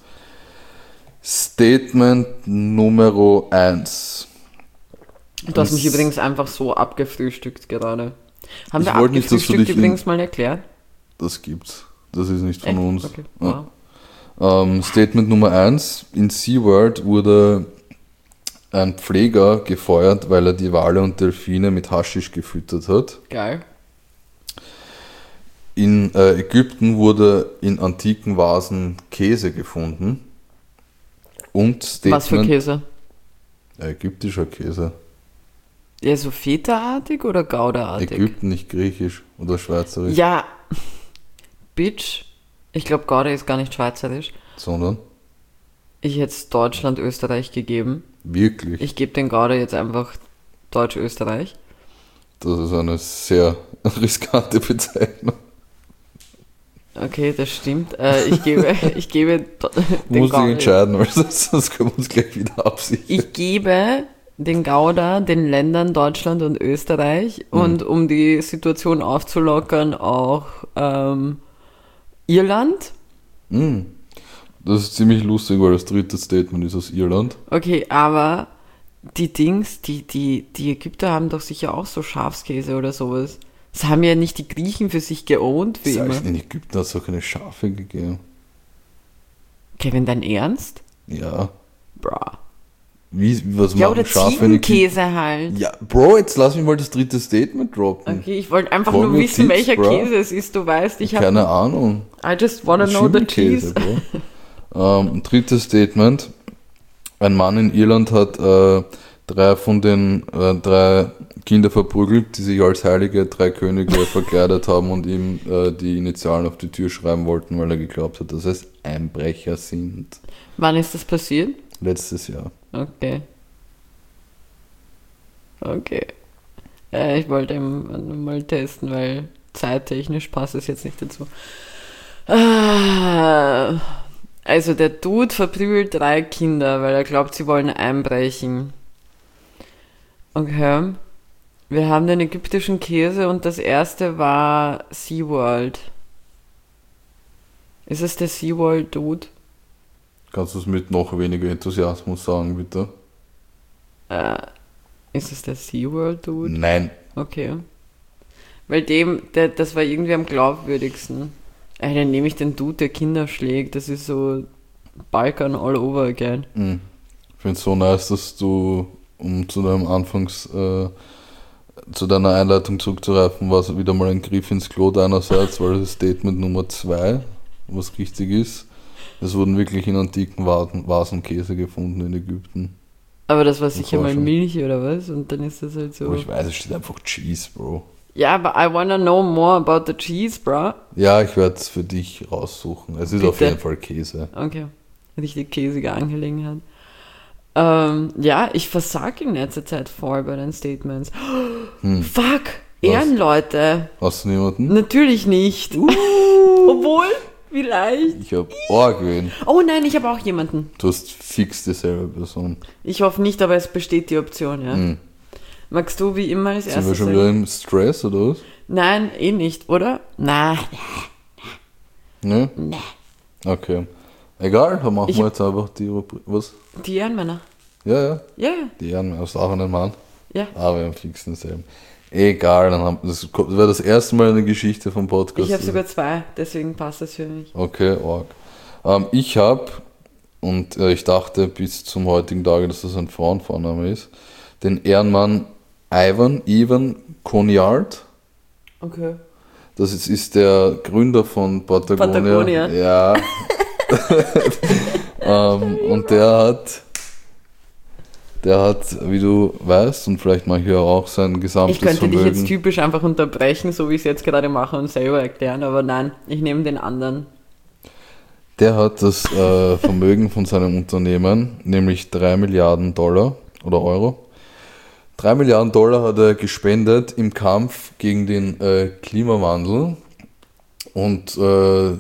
Statement Numero eins. Du hast mich Das- übrigens einfach so abgefrühstückt gerade. Haben Ich wir wollte nicht, dass du abgefrühstückt dich in- übrigens mal erklärt? Das gibt's. Das ist nicht von Echt? uns. Okay. Ja. Wow. Ähm, Statement Nummer eins. In SeaWorld wurde ein Pfleger gefeuert, weil er die Wale und Delfine mit Haschisch gefüttert hat. Geil. In äh, Ägypten wurde in antiken Vasen Käse gefunden. Und Statement... Was für Käse? Äh, ägyptischer Käse. Ja, so Feta-artig oder Gouda-artig? Ägypten, nicht griechisch oder schweizerisch, Ja, Bitch. Ich glaube, Gouda ist gar nicht schweizerisch. sondern Ich hätte es Deutschland, Österreich gegeben. wirklich. Ich gebe den Gouda jetzt einfach Deutsch-Österreich. Das ist eine sehr riskante Bezeichnung. Okay, das stimmt. Äh, ich gebe, ich gebe do- Du den musst dich Gouda. entscheiden, weil sonst, sonst können wir uns gleich wieder absichern. Ich gebe den Gouda den Ländern Deutschland und Österreich und um die Situation aufzulockern auch ähm, Irland. Mm. Das ist ziemlich lustig, weil das dritte Statement ist aus Irland. Okay, aber die Dings, die, die, die Ägypter haben doch sicher auch so Schafskäse oder sowas. Das haben ja nicht die Griechen für sich geohnt, wie Das immer. heißt, in Ägypten hat es auch keine Schafe gegeben. Kevin, dein Ernst? Ja. Bra. Wie, was Ja, machen oder Schafe in Ägypten? Ziegenkäse halt. Ja, Bro, jetzt lass mich mal das dritte Statement droppen. Okay, ich wollte einfach Call nur me wissen, Tips, welcher bro. Käse es ist. Du weißt, ich Keine habe. Ahnung. I just wanna know the cheese. Bro. ähm, drittes Statement. Ein Mann in Irland hat äh, drei von den äh, drei Kinder verprügelt, die sich als heilige drei Könige verkleidet haben und ihm äh, die Initialen auf die Tür schreiben wollten, weil er geglaubt hat, dass es Einbrecher sind. Wann ist das passiert? Letztes Jahr. Okay. Okay. Äh, ich wollte eben mal testen, weil zeittechnisch passt es jetzt nicht dazu. Ah, also der Dude verprügelt drei Kinder, weil er glaubt, sie wollen einbrechen. Okay. Wir haben den ägyptischen Käse und das erste war SeaWorld. Ist es der SeaWorld Dude? Kannst du es mit noch weniger Enthusiasmus sagen, bitte? Äh, ist es der SeaWorld Dude? Nein. Okay. Weil dem, der, das war irgendwie am glaubwürdigsten. Ey, dann nehme ich den Dude, der Kinder schlägt. Das ist so Balkan all over again. Hm. Ich finde es so nice, dass du, um zu deinem Anfangs, äh, zu deiner Einleitung zurückzureifen, war es wieder mal ein Griff ins Klo deinerseits, weil das ist Statement Nummer zwei, was richtig ist. Es wurden wirklich in antiken Vasen, Vasen Käse gefunden in Ägypten. Aber das war sicher mal Forschung. Milch oder was? Und dann ist das halt so. Aber ich weiß, es steht einfach Cheese, Bro. Ja, aber I wanna know more about the cheese, bro. Ja, ich werde es für dich raussuchen. Es ist Bitte. auf jeden Fall Käse. Okay. Richtig käsige Angelegenheit. Ähm, ja, ich versag in letzter Zeit voll bei den Statements. Hm. Fuck! Was? Ehrenleute! Hast du niemanden? Natürlich nicht. Uh. Obwohl, vielleicht. Ich habe Orgwen. Oh nein, ich habe auch jemanden. Du hast fix dieselbe Person. Ich hoffe nicht, aber es besteht die Option, ja. Hm. Magst du wie immer als Sind wir erstes schon sagen? wieder im Stress oder was? Nein, eh nicht, oder? Nein. Ne? Nee. Okay. Egal, dann machen Ich- wir jetzt einfach die Rubrik. Was? Die Ehrenmänner. Ja, ja. Ja, ja. Die Ehren, aus auch einen Mann. Ja. Aber wir haben fix denselben. Egal, dann haben, das wäre das erste Mal eine Geschichte vom Podcast. Ich habe sogar zwei, deswegen passt das für mich. Okay, arg. Ähm, ich habe, und äh, ich dachte bis zum heutigen Tage, dass das ein Frauenvorname ist, den Ehrenmann Ivan, Ivan Coniard. Okay. Das ist, ist der Gründer von Patagonia. Patagonia. Ja. ähm, und der hat, der hat, wie du weißt, und vielleicht manche auch sein gesamtes Ich könnte Vermögen. dich jetzt typisch einfach unterbrechen, so wie ich es jetzt gerade mache und selber erklären, aber nein, ich nehme den anderen. Der hat das äh, Vermögen von seinem Unternehmen, nämlich drei Milliarden Dollar oder Euro. drei Milliarden Dollar hat er gespendet im Kampf gegen den äh, Klimawandel. Und äh,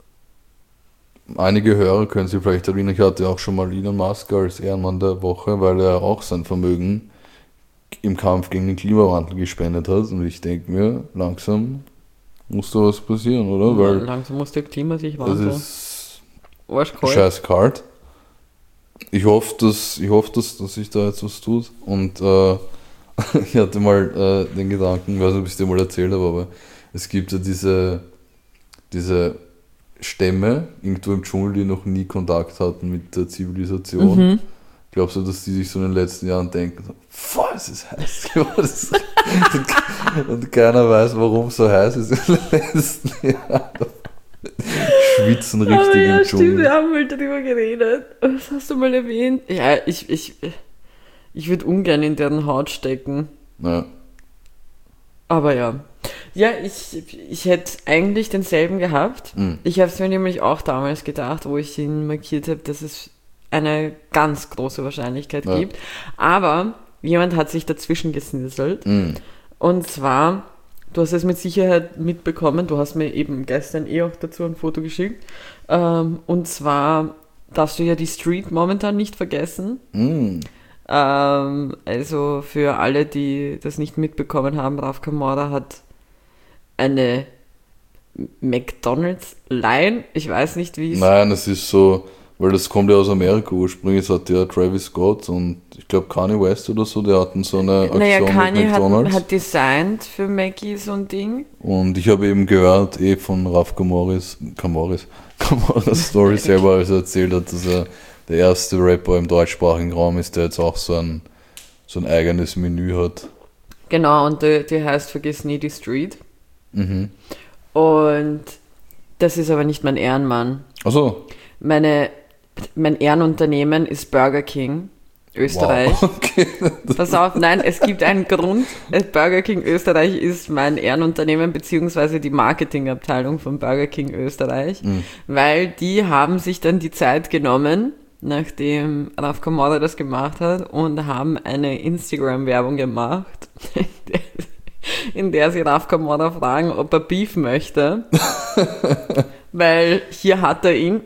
einige Hörer können sich vielleicht erinnern, ich hatte auch schon mal Elon Musk als Ehrenmann der Woche, weil er auch sein Vermögen im Kampf gegen den Klimawandel gespendet hat. Und ich denke mir, langsam muss da was passieren, oder? Weil langsam muss der Klima sich das wandeln. ist Arschkalt. scheiß kalt. Ich hoffe, dass, ich hoffe, dass, dass sich da jetzt was tut. Und äh, ich hatte mal äh, den Gedanken, ich weiß nicht, ob ich es dir mal erzählt habe, aber es gibt ja diese, diese Stämme irgendwo im Dschungel, die noch nie Kontakt hatten mit der Zivilisation. Mhm. Glaubst du, dass die sich so in den letzten Jahren denken, so, boah, es ist heiß geworden. und, und keiner weiß, warum es so heiß ist in den letzten Jahren. Schwitzen richtig aber ja, im stimmt, Dschungel. wir haben mal darüber geredet. Was hast du mal erwähnt? Ja, ich, ich, ich würde ungern in deren Haut stecken. Ja. Aber ja. Ja, ich, ich hätte eigentlich denselben gehabt. Mhm. Ich habe es mir nämlich auch damals gedacht, wo ich ihn markiert habe, dass es eine ganz große Wahrscheinlichkeit Ja. gibt. Aber jemand hat sich dazwischen gesnisselt. Mhm. Und zwar, du hast es mit Sicherheit mitbekommen, du hast mir eben gestern eh auch dazu ein Foto geschickt. Ähm, und zwar darfst du ja die Street momentan nicht vergessen. Mhm. Ähm, also für alle, die das nicht mitbekommen haben, Raf Kamora hat eine McDonalds-Line. Ich weiß nicht, wie es... Nein, es ist so, weil das kommt ja aus Amerika ursprünglich, das hat ja Travis Scott und ich glaube Kanye West oder so, die hatten so eine Aktion Naja, mit Kanye McDonalds. hat, hat designt für Maggie so ein Ding. Und ich habe eben gehört, eh von Raf Kamoris, Kamoris, Kamoras Story selber, als er erzählt hat, dass er der erste Rapper im deutschsprachigen Raum ist, der jetzt auch so ein, so ein eigenes Menü hat. Genau, und die, die heißt Vergiss nie die Street. Mhm. Und das ist aber nicht mein Ehrenmann. Achso. Meine, mein Ehrenunternehmen ist Burger King Österreich. Wow. Okay. Pass auf, nein, es gibt einen Grund. Burger King Österreich ist mein Ehrenunternehmen beziehungsweise die Marketingabteilung von Burger King Österreich, Mhm. weil die haben sich dann die Zeit genommen, nachdem Raf Kamora das gemacht hat, und haben eine Instagram-Werbung gemacht, in der sie Raf Kamora fragen, ob er Beef möchte. Weil hier hat er ihn.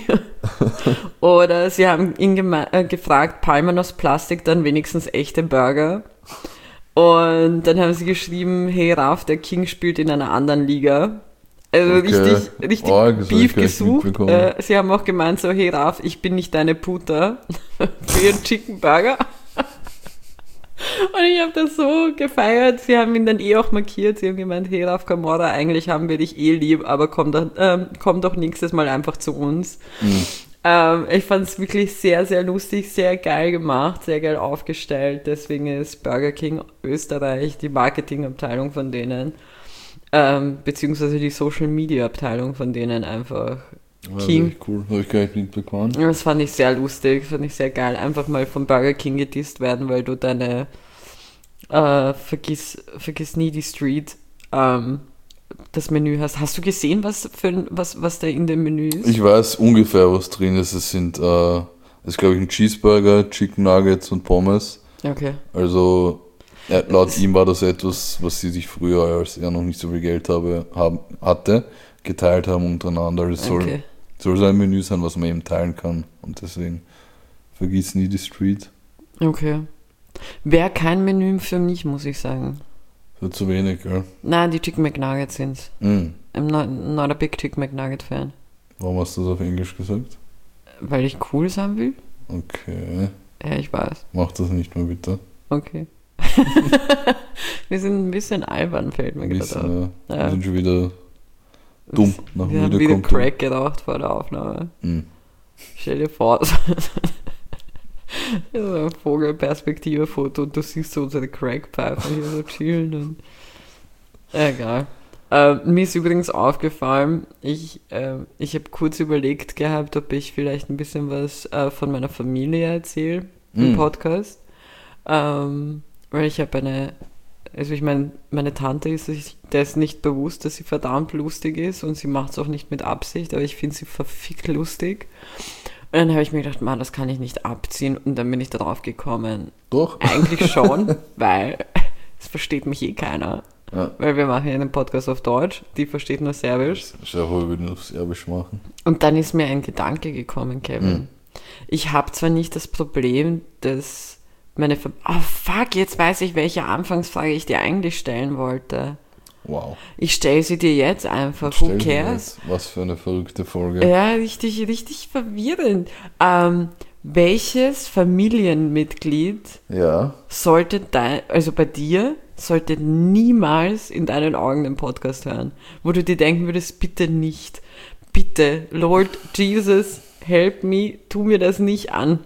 Oder sie haben ihn geme- äh, gefragt, Palmen aus Plastik, dann wenigstens echte Burger. Und dann haben sie geschrieben, hey Raf, der King spielt in einer anderen Liga. Also Okay. richtig, richtig Oh, das hab ich Beef gar nicht gesucht. mitbekommen. Äh, sie haben auch gemeint so, hey Raf, ich bin nicht deine Puta für ihren Chicken Burger. Und ich habe das so gefeiert. Sie haben ihn dann eh auch markiert. Sie haben gemeint, hey Raf Kamora, eigentlich haben wir dich eh lieb, aber komm doch, ähm, komm doch nächstes Mal einfach zu uns. Mhm. Ähm, ich fand es wirklich sehr, sehr lustig, sehr geil gemacht, sehr geil aufgestellt. Deswegen ist Burger King Österreich die Marketingabteilung von denen, ähm, beziehungsweise die Social Media Abteilung von denen einfach Ja, King. echt cool, habe ich gar nicht mitbekommen. Das fand ich sehr lustig, fand ich sehr geil. Einfach mal von Burger King gedisst werden, weil du deine äh, vergiss, vergiss nie die Street ähm, das Menü hast. Hast du gesehen, was für ein, was, was da in dem Menü ist? Ich weiß ungefähr, was drin ist. Es sind, äh, es ist glaube ich ein Cheeseburger, Chicken Nuggets und Pommes. Okay. Also ja, laut ihm war das etwas, was sie sich früher, als er noch nicht so viel Geld habe, haben, hatte, geteilt haben untereinander. Also es soll, Okay. soll so ein Menü sein, was man eben teilen kann. Und deswegen vergiss nie die Street. Okay. Wäre kein Menü für mich, muss ich sagen. Wird zu wenig, gell? Nein, die Chicken McNuggets sind's. Mm. I'm not, not a big Chicken McNugget Fan. Warum hast du das auf Englisch gesagt? Weil ich cool sein will? Okay, Ja, ich weiß. mach das nicht mehr bitte. Okay. Wir sind ein bisschen albern, fällt mir Ein gerade bisschen, auf. ja. Ja. Wir sind schon wieder dumm nach Wir dem haben wieder Wiederkommen. Crack geraucht vor der Aufnahme. Mhm. Stell dir vor, so so ein Vogelperspektive-Foto und du siehst so unsere Crackpfeifen hier so chillen. Und egal. Äh, mir ist übrigens aufgefallen, ich, äh, ich habe kurz überlegt gehabt, ob ich vielleicht ein bisschen was äh, von meiner Familie erzähle im Mm. Podcast. Ähm, weil ich habe eine, also ich meine, meine Tante ist sich der ist nicht bewusst, dass sie verdammt lustig ist und sie macht es auch nicht mit Absicht, aber ich finde sie verfickt lustig. Und dann habe ich mir gedacht, man, das kann ich nicht abziehen und dann bin ich darauf gekommen, Doch? eigentlich schon, weil es versteht mich eh keiner. Ja. Weil wir machen ja einen Podcast auf Deutsch, die versteht nur Serbisch. Schau, wir würden auf Serbisch machen. Und dann ist mir ein Gedanke gekommen, Kevin. Mhm. Ich habe zwar nicht das Problem, dass meine... Ver oh fuck, jetzt weiß ich, welche Anfangsfrage ich dir eigentlich stellen wollte. Wow. Ich stelle sie dir jetzt einfach. Stell Who dir cares? jetzt, was für eine verrückte Folge. Ja, richtig, richtig verwirrend. Ähm, welches Familienmitglied Ja. sollte dein, also bei dir, sollte niemals in deinen Augen den Podcast hören, wo du dir denken würdest, bitte nicht, bitte, Lord Jesus, help me, tu mir das nicht an.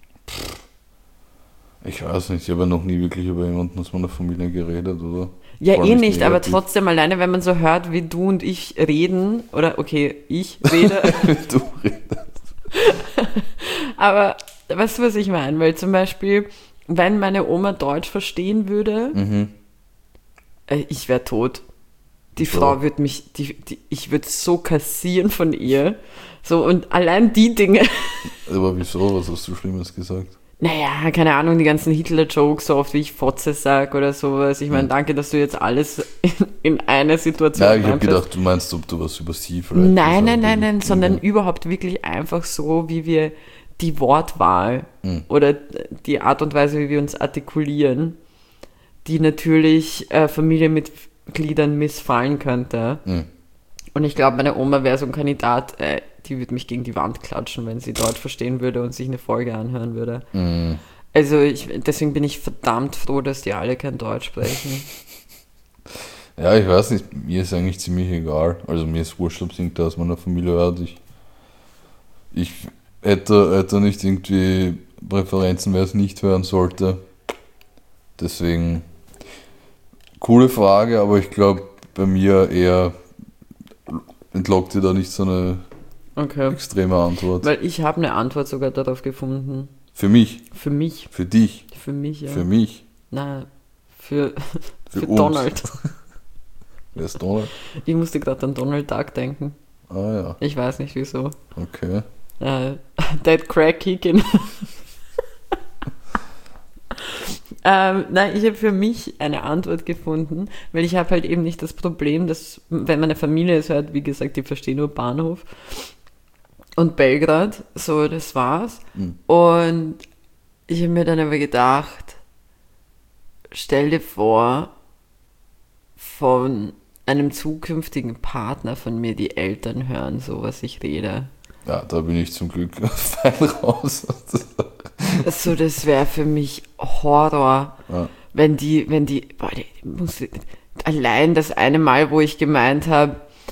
Ich weiß nicht, ich habe ja noch nie wirklich über jemanden aus meiner Familie geredet, oder? Ja, Vor allem eh nicht, aber negativ. trotzdem alleine, wenn man so hört, wie du und ich reden, oder okay, ich rede, Du redest. aber weißt du, was ich meine? Weil zum Beispiel, wenn meine Oma Deutsch verstehen würde, Mhm. äh, ich wäre tot. Die So. Frau würde mich, die, die, ich würde so kassieren von ihr. So, und allein die Dinge, Aber wieso? Was hast du Schlimmes gesagt? naja, keine Ahnung, die ganzen Hitler-Jokes, so oft wie ich Fotze sag oder sowas. Ich meine, Hm. danke, dass du jetzt alles in, in eine Situation Ja, ich habe reinfasst. gedacht, du meinst, ob du was über sie vielleicht Nein, gesagt nein, nein, hast. nein, sondern Mhm. überhaupt wirklich einfach so, wie wir die Wortwahl Mhm. oder die Art und Weise, wie wir uns artikulieren, die natürlich äh, Familienmitgliedern missfallen könnte. Mhm. Und ich glaube, meine Oma wäre so ein Kandidat, äh, die würde mich gegen die Wand klatschen, wenn sie Deutsch verstehen würde und sich eine Folge anhören würde. Mhm. Also ich, deswegen bin ich verdammt froh, dass die alle kein Deutsch sprechen. Ja, ich weiß nicht, mir ist eigentlich ziemlich egal. Also mir ist wurscht, ob es irgendwer aus meiner Familie hört. Ich, ich hätte, hätte nicht irgendwie Präferenzen, wer es nicht hören sollte. Deswegen, coole Frage, aber ich glaube, bei mir eher entlockt dir da nicht so eine Okay. extreme Antwort. Weil ich habe eine Antwort sogar darauf gefunden. Für mich, Für mich. für dich, Für mich, ja. für mich, Nein, für, für, für uns. Donald. Wer ist Donald? Ich musste gerade an Donald Duck denken. Ah ja, Ich weiß nicht wieso. okay. Äh, that crack kicking. ähm, nein, ich habe für mich eine Antwort gefunden, weil ich habe halt eben nicht das Problem, dass, wenn meine Familie es hört, wie gesagt, die verstehen nur Bahnhof und Belgrad, so, das war's. Mhm. Und ich habe mir dann aber gedacht, stell dir vor, von einem zukünftigen Partner von mir die Eltern hören so, was ich rede. Ja, da bin ich zum Glück fein raus. So, das wäre für mich Horror, Ja. wenn die, wenn die, boah, die muss, allein das eine Mal, wo ich gemeint habe,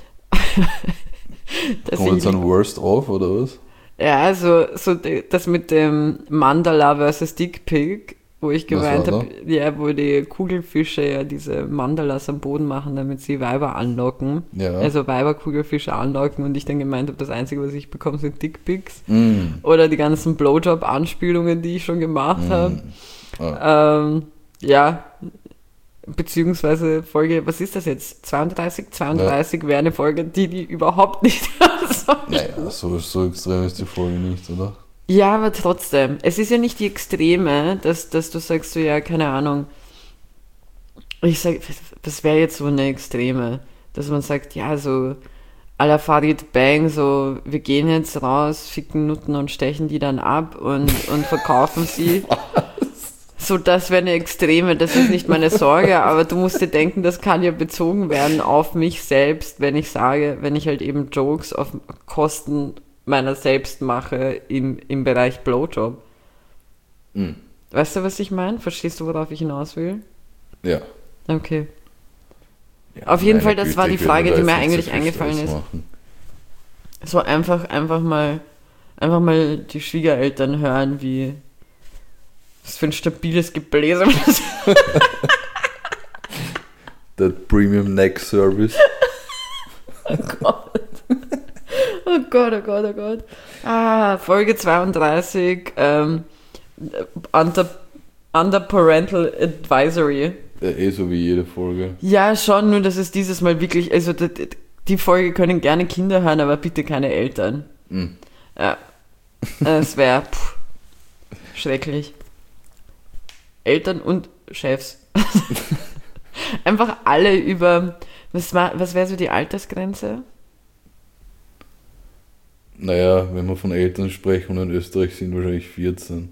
dass Kommen wir ich, jetzt an Worst auf, oder was? ja, so, so die- das mit dem Mandala versus Dickpic, wo ich Was gemeint war habe, ja, wo die Kugelfische ja diese Mandalas am Boden machen, damit sie Weiber anlocken. Ja. Also Weiberkugelfische anlocken und ich dann gemeint habe, das Einzige, was ich bekomme, sind Dickpics. Mm. Oder die ganzen Blowjob-Anspielungen, die ich schon gemacht habe. Ah. Ähm, ja, beziehungsweise Folge, was ist das jetzt? zweiunddreißig? zweiunddreißig wäre eine Folge, die die überhaupt nicht hören soll. Naja, so, so extrem ist die Folge nicht, oder? Ja, aber trotzdem. Es ist ja nicht die Extreme, dass, dass du sagst, so, ja, keine Ahnung. Ich sag, das wäre jetzt so eine Extreme, dass man sagt, ja, so à la Farid Bang, so, wir gehen jetzt raus, ficken Nutten und stechen die dann ab und, und verkaufen sie. So, das wäre eine Extreme, das ist nicht meine Sorge, aber du musst dir denken, das kann ja bezogen werden auf mich selbst, wenn ich sage, wenn ich halt eben Jokes auf Kosten meiner selbst mache im, im Bereich Blowjob. Mm. Weißt du, was ich meine? Verstehst du, worauf ich hinaus will? Ja. Okay. Ja, Auf jeden meine Fall, das Güte, war die ich will mir Frage, da die jetzt mir nicht so eigentlich viel eingefallen Stress ist. machen. So einfach, einfach mal, einfach mal die Schwiegereltern hören, wie, was für ein stabiles Gebläse. Der Premium Neck Service. Oh Gott. Oh Gott, oh Gott, oh Gott. Ah, Folge zweiunddreißig, ähm, under, under Parental Advisory. Ja, eh so wie jede Folge. Ja, schon, nur dass es dieses Mal wirklich, also die, die Folge können gerne Kinder hören, aber bitte keine Eltern. Mhm. Ja, es wäre schrecklich. Eltern und Chefs. Einfach alle über, was, was wäre so die Altersgrenze? Naja, wenn wir von Eltern sprechen und in Österreich sind wahrscheinlich vierzehn.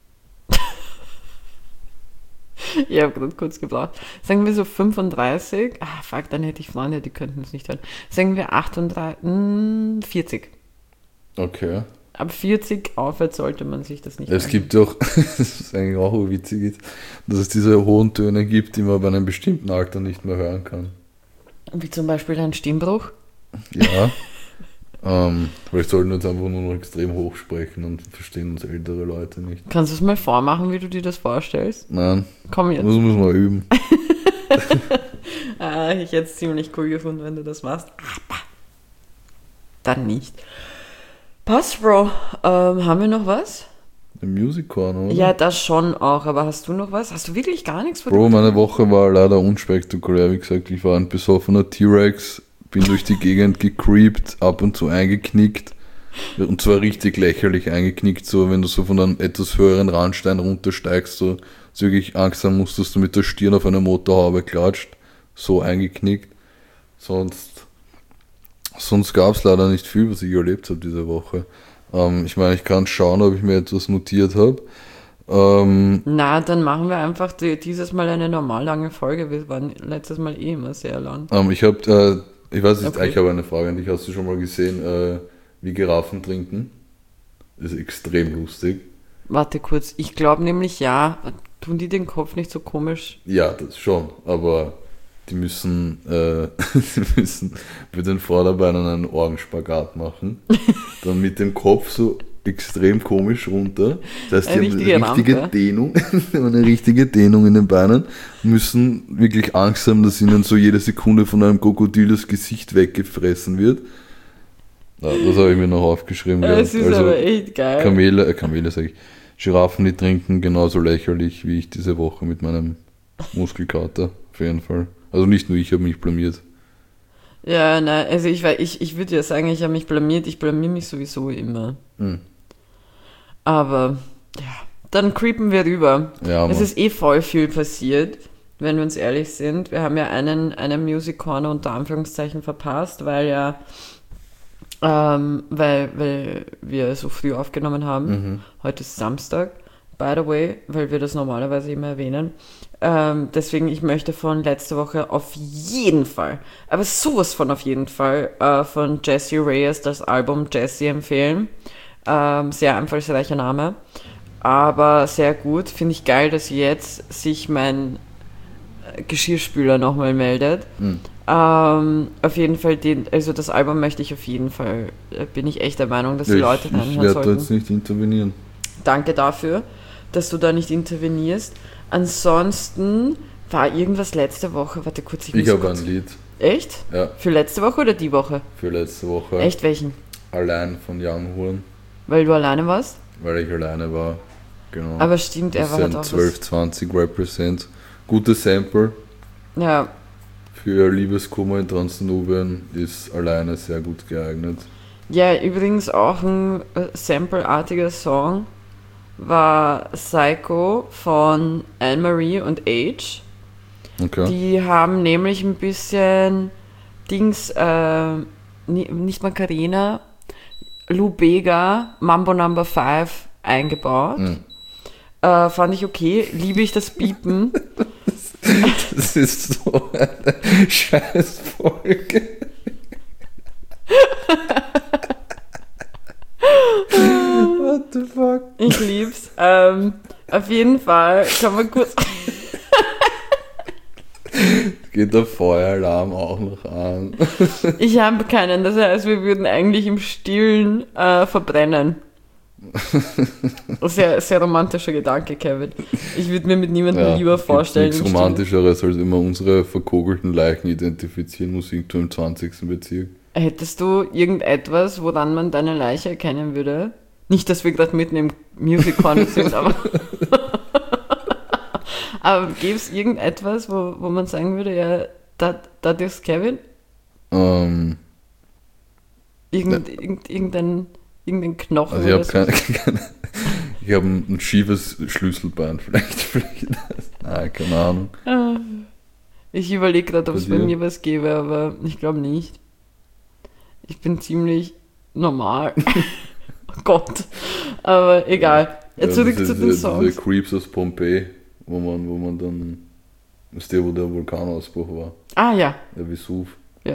Ich habe gerade kurz gebraucht. Sagen wir so fünfunddreißig. Ah, fuck, dann hätte ich Freunde, die könnten es nicht hören. Sagen wir achtunddreißig, mh, vierzig. Okay. Ab vierzig aufwärts sollte man sich das nicht Es hören. gibt auch, das ist eigentlich auch witzig, ist, dass es diese hohen Töne gibt, die man bei einem bestimmten Alter nicht mehr hören kann. Wie zum Beispiel ein Stimmbruch. Ja. ähm, vielleicht sollten wir uns einfach nur noch extrem hoch sprechen und verstehen uns ältere Leute nicht. Kannst du es mal vormachen, wie du dir das vorstellst? Nein, Komm jetzt. das muss man üben. Ah, ich hätte es ziemlich cool gefunden, wenn du das machst. Aber dann nicht. Passt, Bro. Ähm, haben wir noch was? Im Music Corner, oder? Ja, das schon auch. Aber hast du noch was? Hast du wirklich gar nichts? Bro, meine Woche war leider unspektakulär. Wie gesagt, ich war ein besoffener T-Rex, bin durch die Gegend gecreept, ab und zu eingeknickt. Und zwar richtig lächerlich eingeknickt, so wenn du so von einem etwas höheren Randstein runtersteigst, so, so wirklich Angst haben musst, dass du mit der Stirn auf einer Motorhaube klatscht. So eingeknickt. Sonst, sonst gab es leider nicht viel, was ich erlebt habe diese Woche. Ähm, ich meine, ich kann schauen, ob ich mir etwas notiert habe. Ähm, Na, dann machen wir einfach die, dieses Mal eine normal lange Folge. Wir waren letztes Mal eh immer sehr lang. ähm, ich habe, äh, ich weiß nicht, Okay. ich habe eine Frage an dich. Hast du schon mal gesehen, äh, wie Giraffen trinken? Das ist extrem lustig. Warte kurz. Ich glaube nämlich ja. Tun die den Kopf nicht so komisch? Ja, das schon, aber die müssen, äh, die müssen mit den Vorderbeinen einen Orgenspagat machen. Dann mit dem Kopf so extrem komisch runter. Das heißt, Eine die haben eine richtige richtige Rampe. Dehnung, eine richtige Dehnung in den Beinen, müssen wirklich Angst haben, dass ihnen so jede Sekunde von einem Krokodil das Gesicht weggefressen wird. Ja, das habe ich mir noch aufgeschrieben. Es gehabt. ist Also aber echt geil. Kamele, äh, Kamele sage ich, Giraffen, die trinken genauso lächerlich wie ich diese Woche mit meinem Muskelkater, auf jeden Fall. Also nicht nur ich habe mich blamiert. Ja, nein, also ich, war- ich, ich würde ja sagen, ich habe mich blamiert. Ich blamier mich sowieso immer. Hm. Aber ja, dann creepen wir rüber. Ja, Es Mann. ist eh voll viel passiert, wenn wir uns ehrlich sind. Wir haben ja einen, einen Music Corner unter Anführungszeichen verpasst, weil ja, ähm, weil, weil wir so früh aufgenommen haben. Mhm. Heute ist Samstag, by the way, weil wir das normalerweise immer erwähnen. Ähm, deswegen, ich möchte von letzter Woche auf jeden Fall, aber sowas von auf jeden Fall, äh, von Jessie Reyes das Album Jessie empfehlen. Ähm, sehr einfallsreicher Name, aber sehr gut. Finde ich geil, dass jetzt sich mein äh, Geschirrspüler nochmal meldet. Hm. Ähm, auf jeden Fall, den, also das Album möchte ich auf jeden Fall, äh, bin ich echt der Meinung, dass die ich Leute ich reinhören werde da sollten. jetzt nicht intervenieren. Danke dafür, dass du da nicht intervenierst. Ansonsten war irgendwas letzte Woche, warte kurz, ich muss Ich habe kurz. ein Lied, Echt? ja, Für letzte Woche oder die Woche? für letzte Woche. Echt welchen? Allein von Young Horn, Weil du alleine warst? weil ich alleine war. Genau. Aber stimmt, er das war halt sind auch zwölf, zwanzig Represent. Gutes Sample was. Ja, für Liebeskummer in Transdanubien ist alleine sehr gut geeignet. ja, übrigens auch ein äh, Sample-artiger Song war Psycho von Anne-Marie und Age. Okay. Die haben nämlich ein bisschen Dings, äh, ni- nicht Macarena, Lou Bega, Mambo Number five eingebaut. Mhm. Äh, fand ich okay. Liebe ich das Biepen. Das ist so eine Scheißfolge. What the fuck? Ich lieb's. Ähm, Auf jeden Fall kann man kurz... Geht der Feueralarm auch noch an? Ich habe keinen, das heißt, wir würden eigentlich im Stillen äh, verbrennen. Sehr, sehr romantischer Gedanke, Kevin. Ich würde mir mit niemandem Ja, lieber vorstellen. Nichts im Stillen. Romantischeres als immer unsere verkogelten Leichen identifizieren, Musiktour im zwanzigsten Bezirk. Hättest du irgendetwas, woran man deine Leiche erkennen würde? Nicht, dass wir gerade mitten im Music Corner sind, aber... aber gäbe es irgendetwas, wo, wo man sagen würde, ja, das ist Kevin? Ähm, Irgend, irgend, irgendein, irgendein Knochen also ich habe so? keine, keine, ich habe ein, ein schiefes Schlüsselbein, vielleicht, vielleicht das. Nein, keine Ahnung. Ah. Ich überlege gerade, ob Bei es bei dir? mir was gäbe, aber ich glaube nicht. Ich bin ziemlich normal. Oh Gott. Aber egal. Ja, Zurück diese, zu den diese, Songs. Diese Creeps aus Pompeii, wo man, wo man dann, ist der, wo der Vulkanausbruch war, Ah ja, der Vesuv,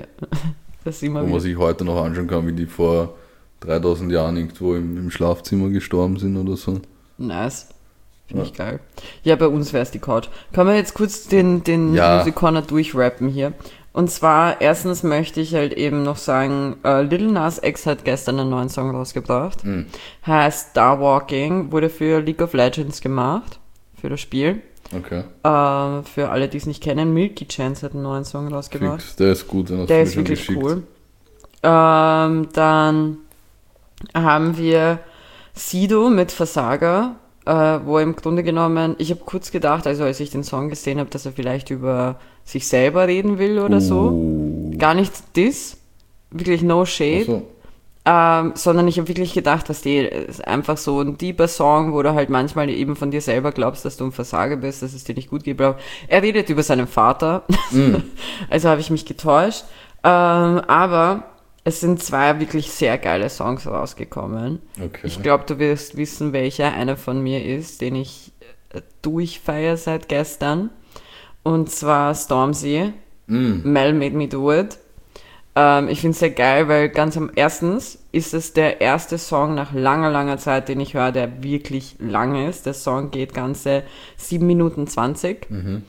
das sehen wir wo man wieder. sich heute noch anschauen kann, wie die vor dreitausend Jahren irgendwo im, im Schlafzimmer gestorben sind oder so. Nice. Finde Ja. ich geil. Ja, bei uns wäre es die Couch. Können wir jetzt kurz den, den Ja. Music Corner durchrappen hier? Und zwar, erstens möchte ich halt eben noch sagen, äh, Lil Nas X hat gestern einen neuen Song rausgebracht. Mhm. Heißt Star Walking, wurde für League of Legends gemacht, für das Spiel. Okay, Äh, für alle, die es nicht kennen, Milky Chance hat einen neuen Song rausgebracht. fix, der ist gut, den hast Der du mir ist schon wirklich geschickt. cool. Ähm, dann haben wir Sido mit Versager, äh, wo im Grunde genommen, ich habe kurz gedacht, also als ich den Song gesehen habe, dass er vielleicht über sich selber reden will oder so. Uh. Gar nicht das, wirklich no shade. Also, Ähm, sondern ich habe wirklich gedacht, dass die ist einfach so ein deeper Song, wo du halt manchmal eben von dir selber glaubst, dass du ein Versager bist, dass es dir nicht gut geht. bla. Er redet über seinen Vater, also habe ich mich getäuscht. Ähm, aber es sind zwei wirklich sehr geile Songs rausgekommen. okay. Ich glaube, du wirst wissen, welcher einer von mir ist, den ich äh, durchfeiere seit gestern. Und zwar Stormzy, Mm. Mel Made Me Do It. Ähm, ich finde es sehr geil, weil ganz am erstens ist es der erste Song nach langer, langer Zeit, den ich höre, der wirklich lang ist. Der Song geht ganze sieben Minuten zwanzig. Mhm.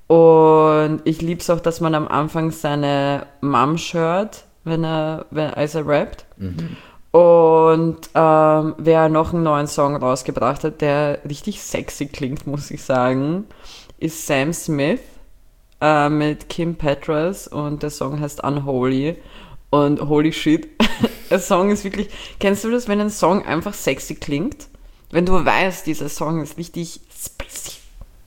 Und ich liebe es auch, dass man am Anfang seine Mom hört, wenn er, wenn, als er rappt. Mhm. Und ähm, wer noch einen neuen Song rausgebracht hat, der richtig sexy klingt, muss ich sagen, ist Sam Smith äh, mit Kim Petras und der Song heißt Unholy. Und holy shit, der Song ist wirklich... Kennst du das, wenn ein Song einfach sexy klingt? Wenn du weißt, dieser Song ist richtig spicy.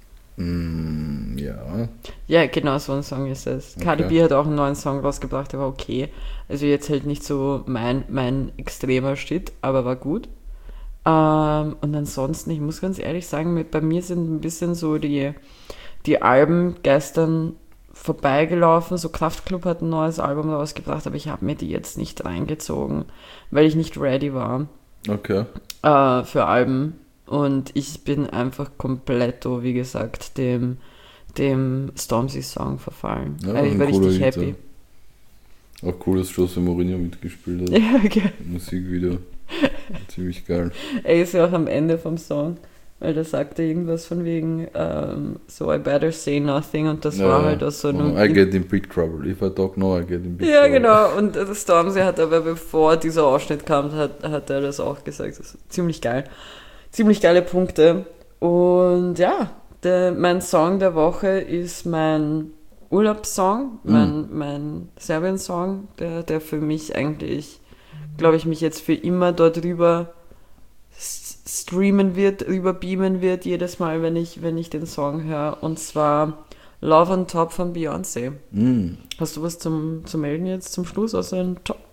Mm, ja. Ja, genau, so ein Song ist es. Okay. Cardi B hat auch einen neuen Song rausgebracht, der war okay. Also jetzt halt nicht so mein, mein extremer Shit, aber war gut. Ähm, und ansonsten, ich muss ganz ehrlich sagen, mit, bei mir sind ein bisschen so die, die Alben gestern vorbeigelaufen. So Kraftklub hat ein neues Album rausgebracht, aber ich habe mir die jetzt nicht reingezogen, weil ich nicht ready war Okay. äh, für Alben. Und ich bin einfach komplett, wie gesagt, dem, dem Stormzy-Song verfallen. Ja, also ich ein war cooler richtig Hit, happy. Auch cool, dass Jose Mourinho mitgespielt hat. Ja, okay. Musikvideo. Ziemlich geil. Er ist ja auch am Ende vom Song, weil da sagt er irgendwas von wegen ähm, so I better say nothing und das Ja, war halt aus so einem... I get in big trouble. If I talk now, I get in big Ja, trouble. genau. Und das Stormzy hat aber, bevor dieser Ausschnitt kam, hat, hat er das auch gesagt. Das ist ziemlich geil. Ziemlich geile Punkte. Und ja, der, mein Song der Woche ist mein Urlaubssong, mein, Mhm. mein Serbien-Song, der, der für mich eigentlich, glaube ich, mich jetzt für immer dort rüber s- streamen wird, rüber beamen wird, jedes Mal, wenn ich, wenn ich den Song höre. Und zwar Love on Top von Beyoncé. Mm. Hast du was zum, zu melden jetzt zum Schluss, außer ein Top?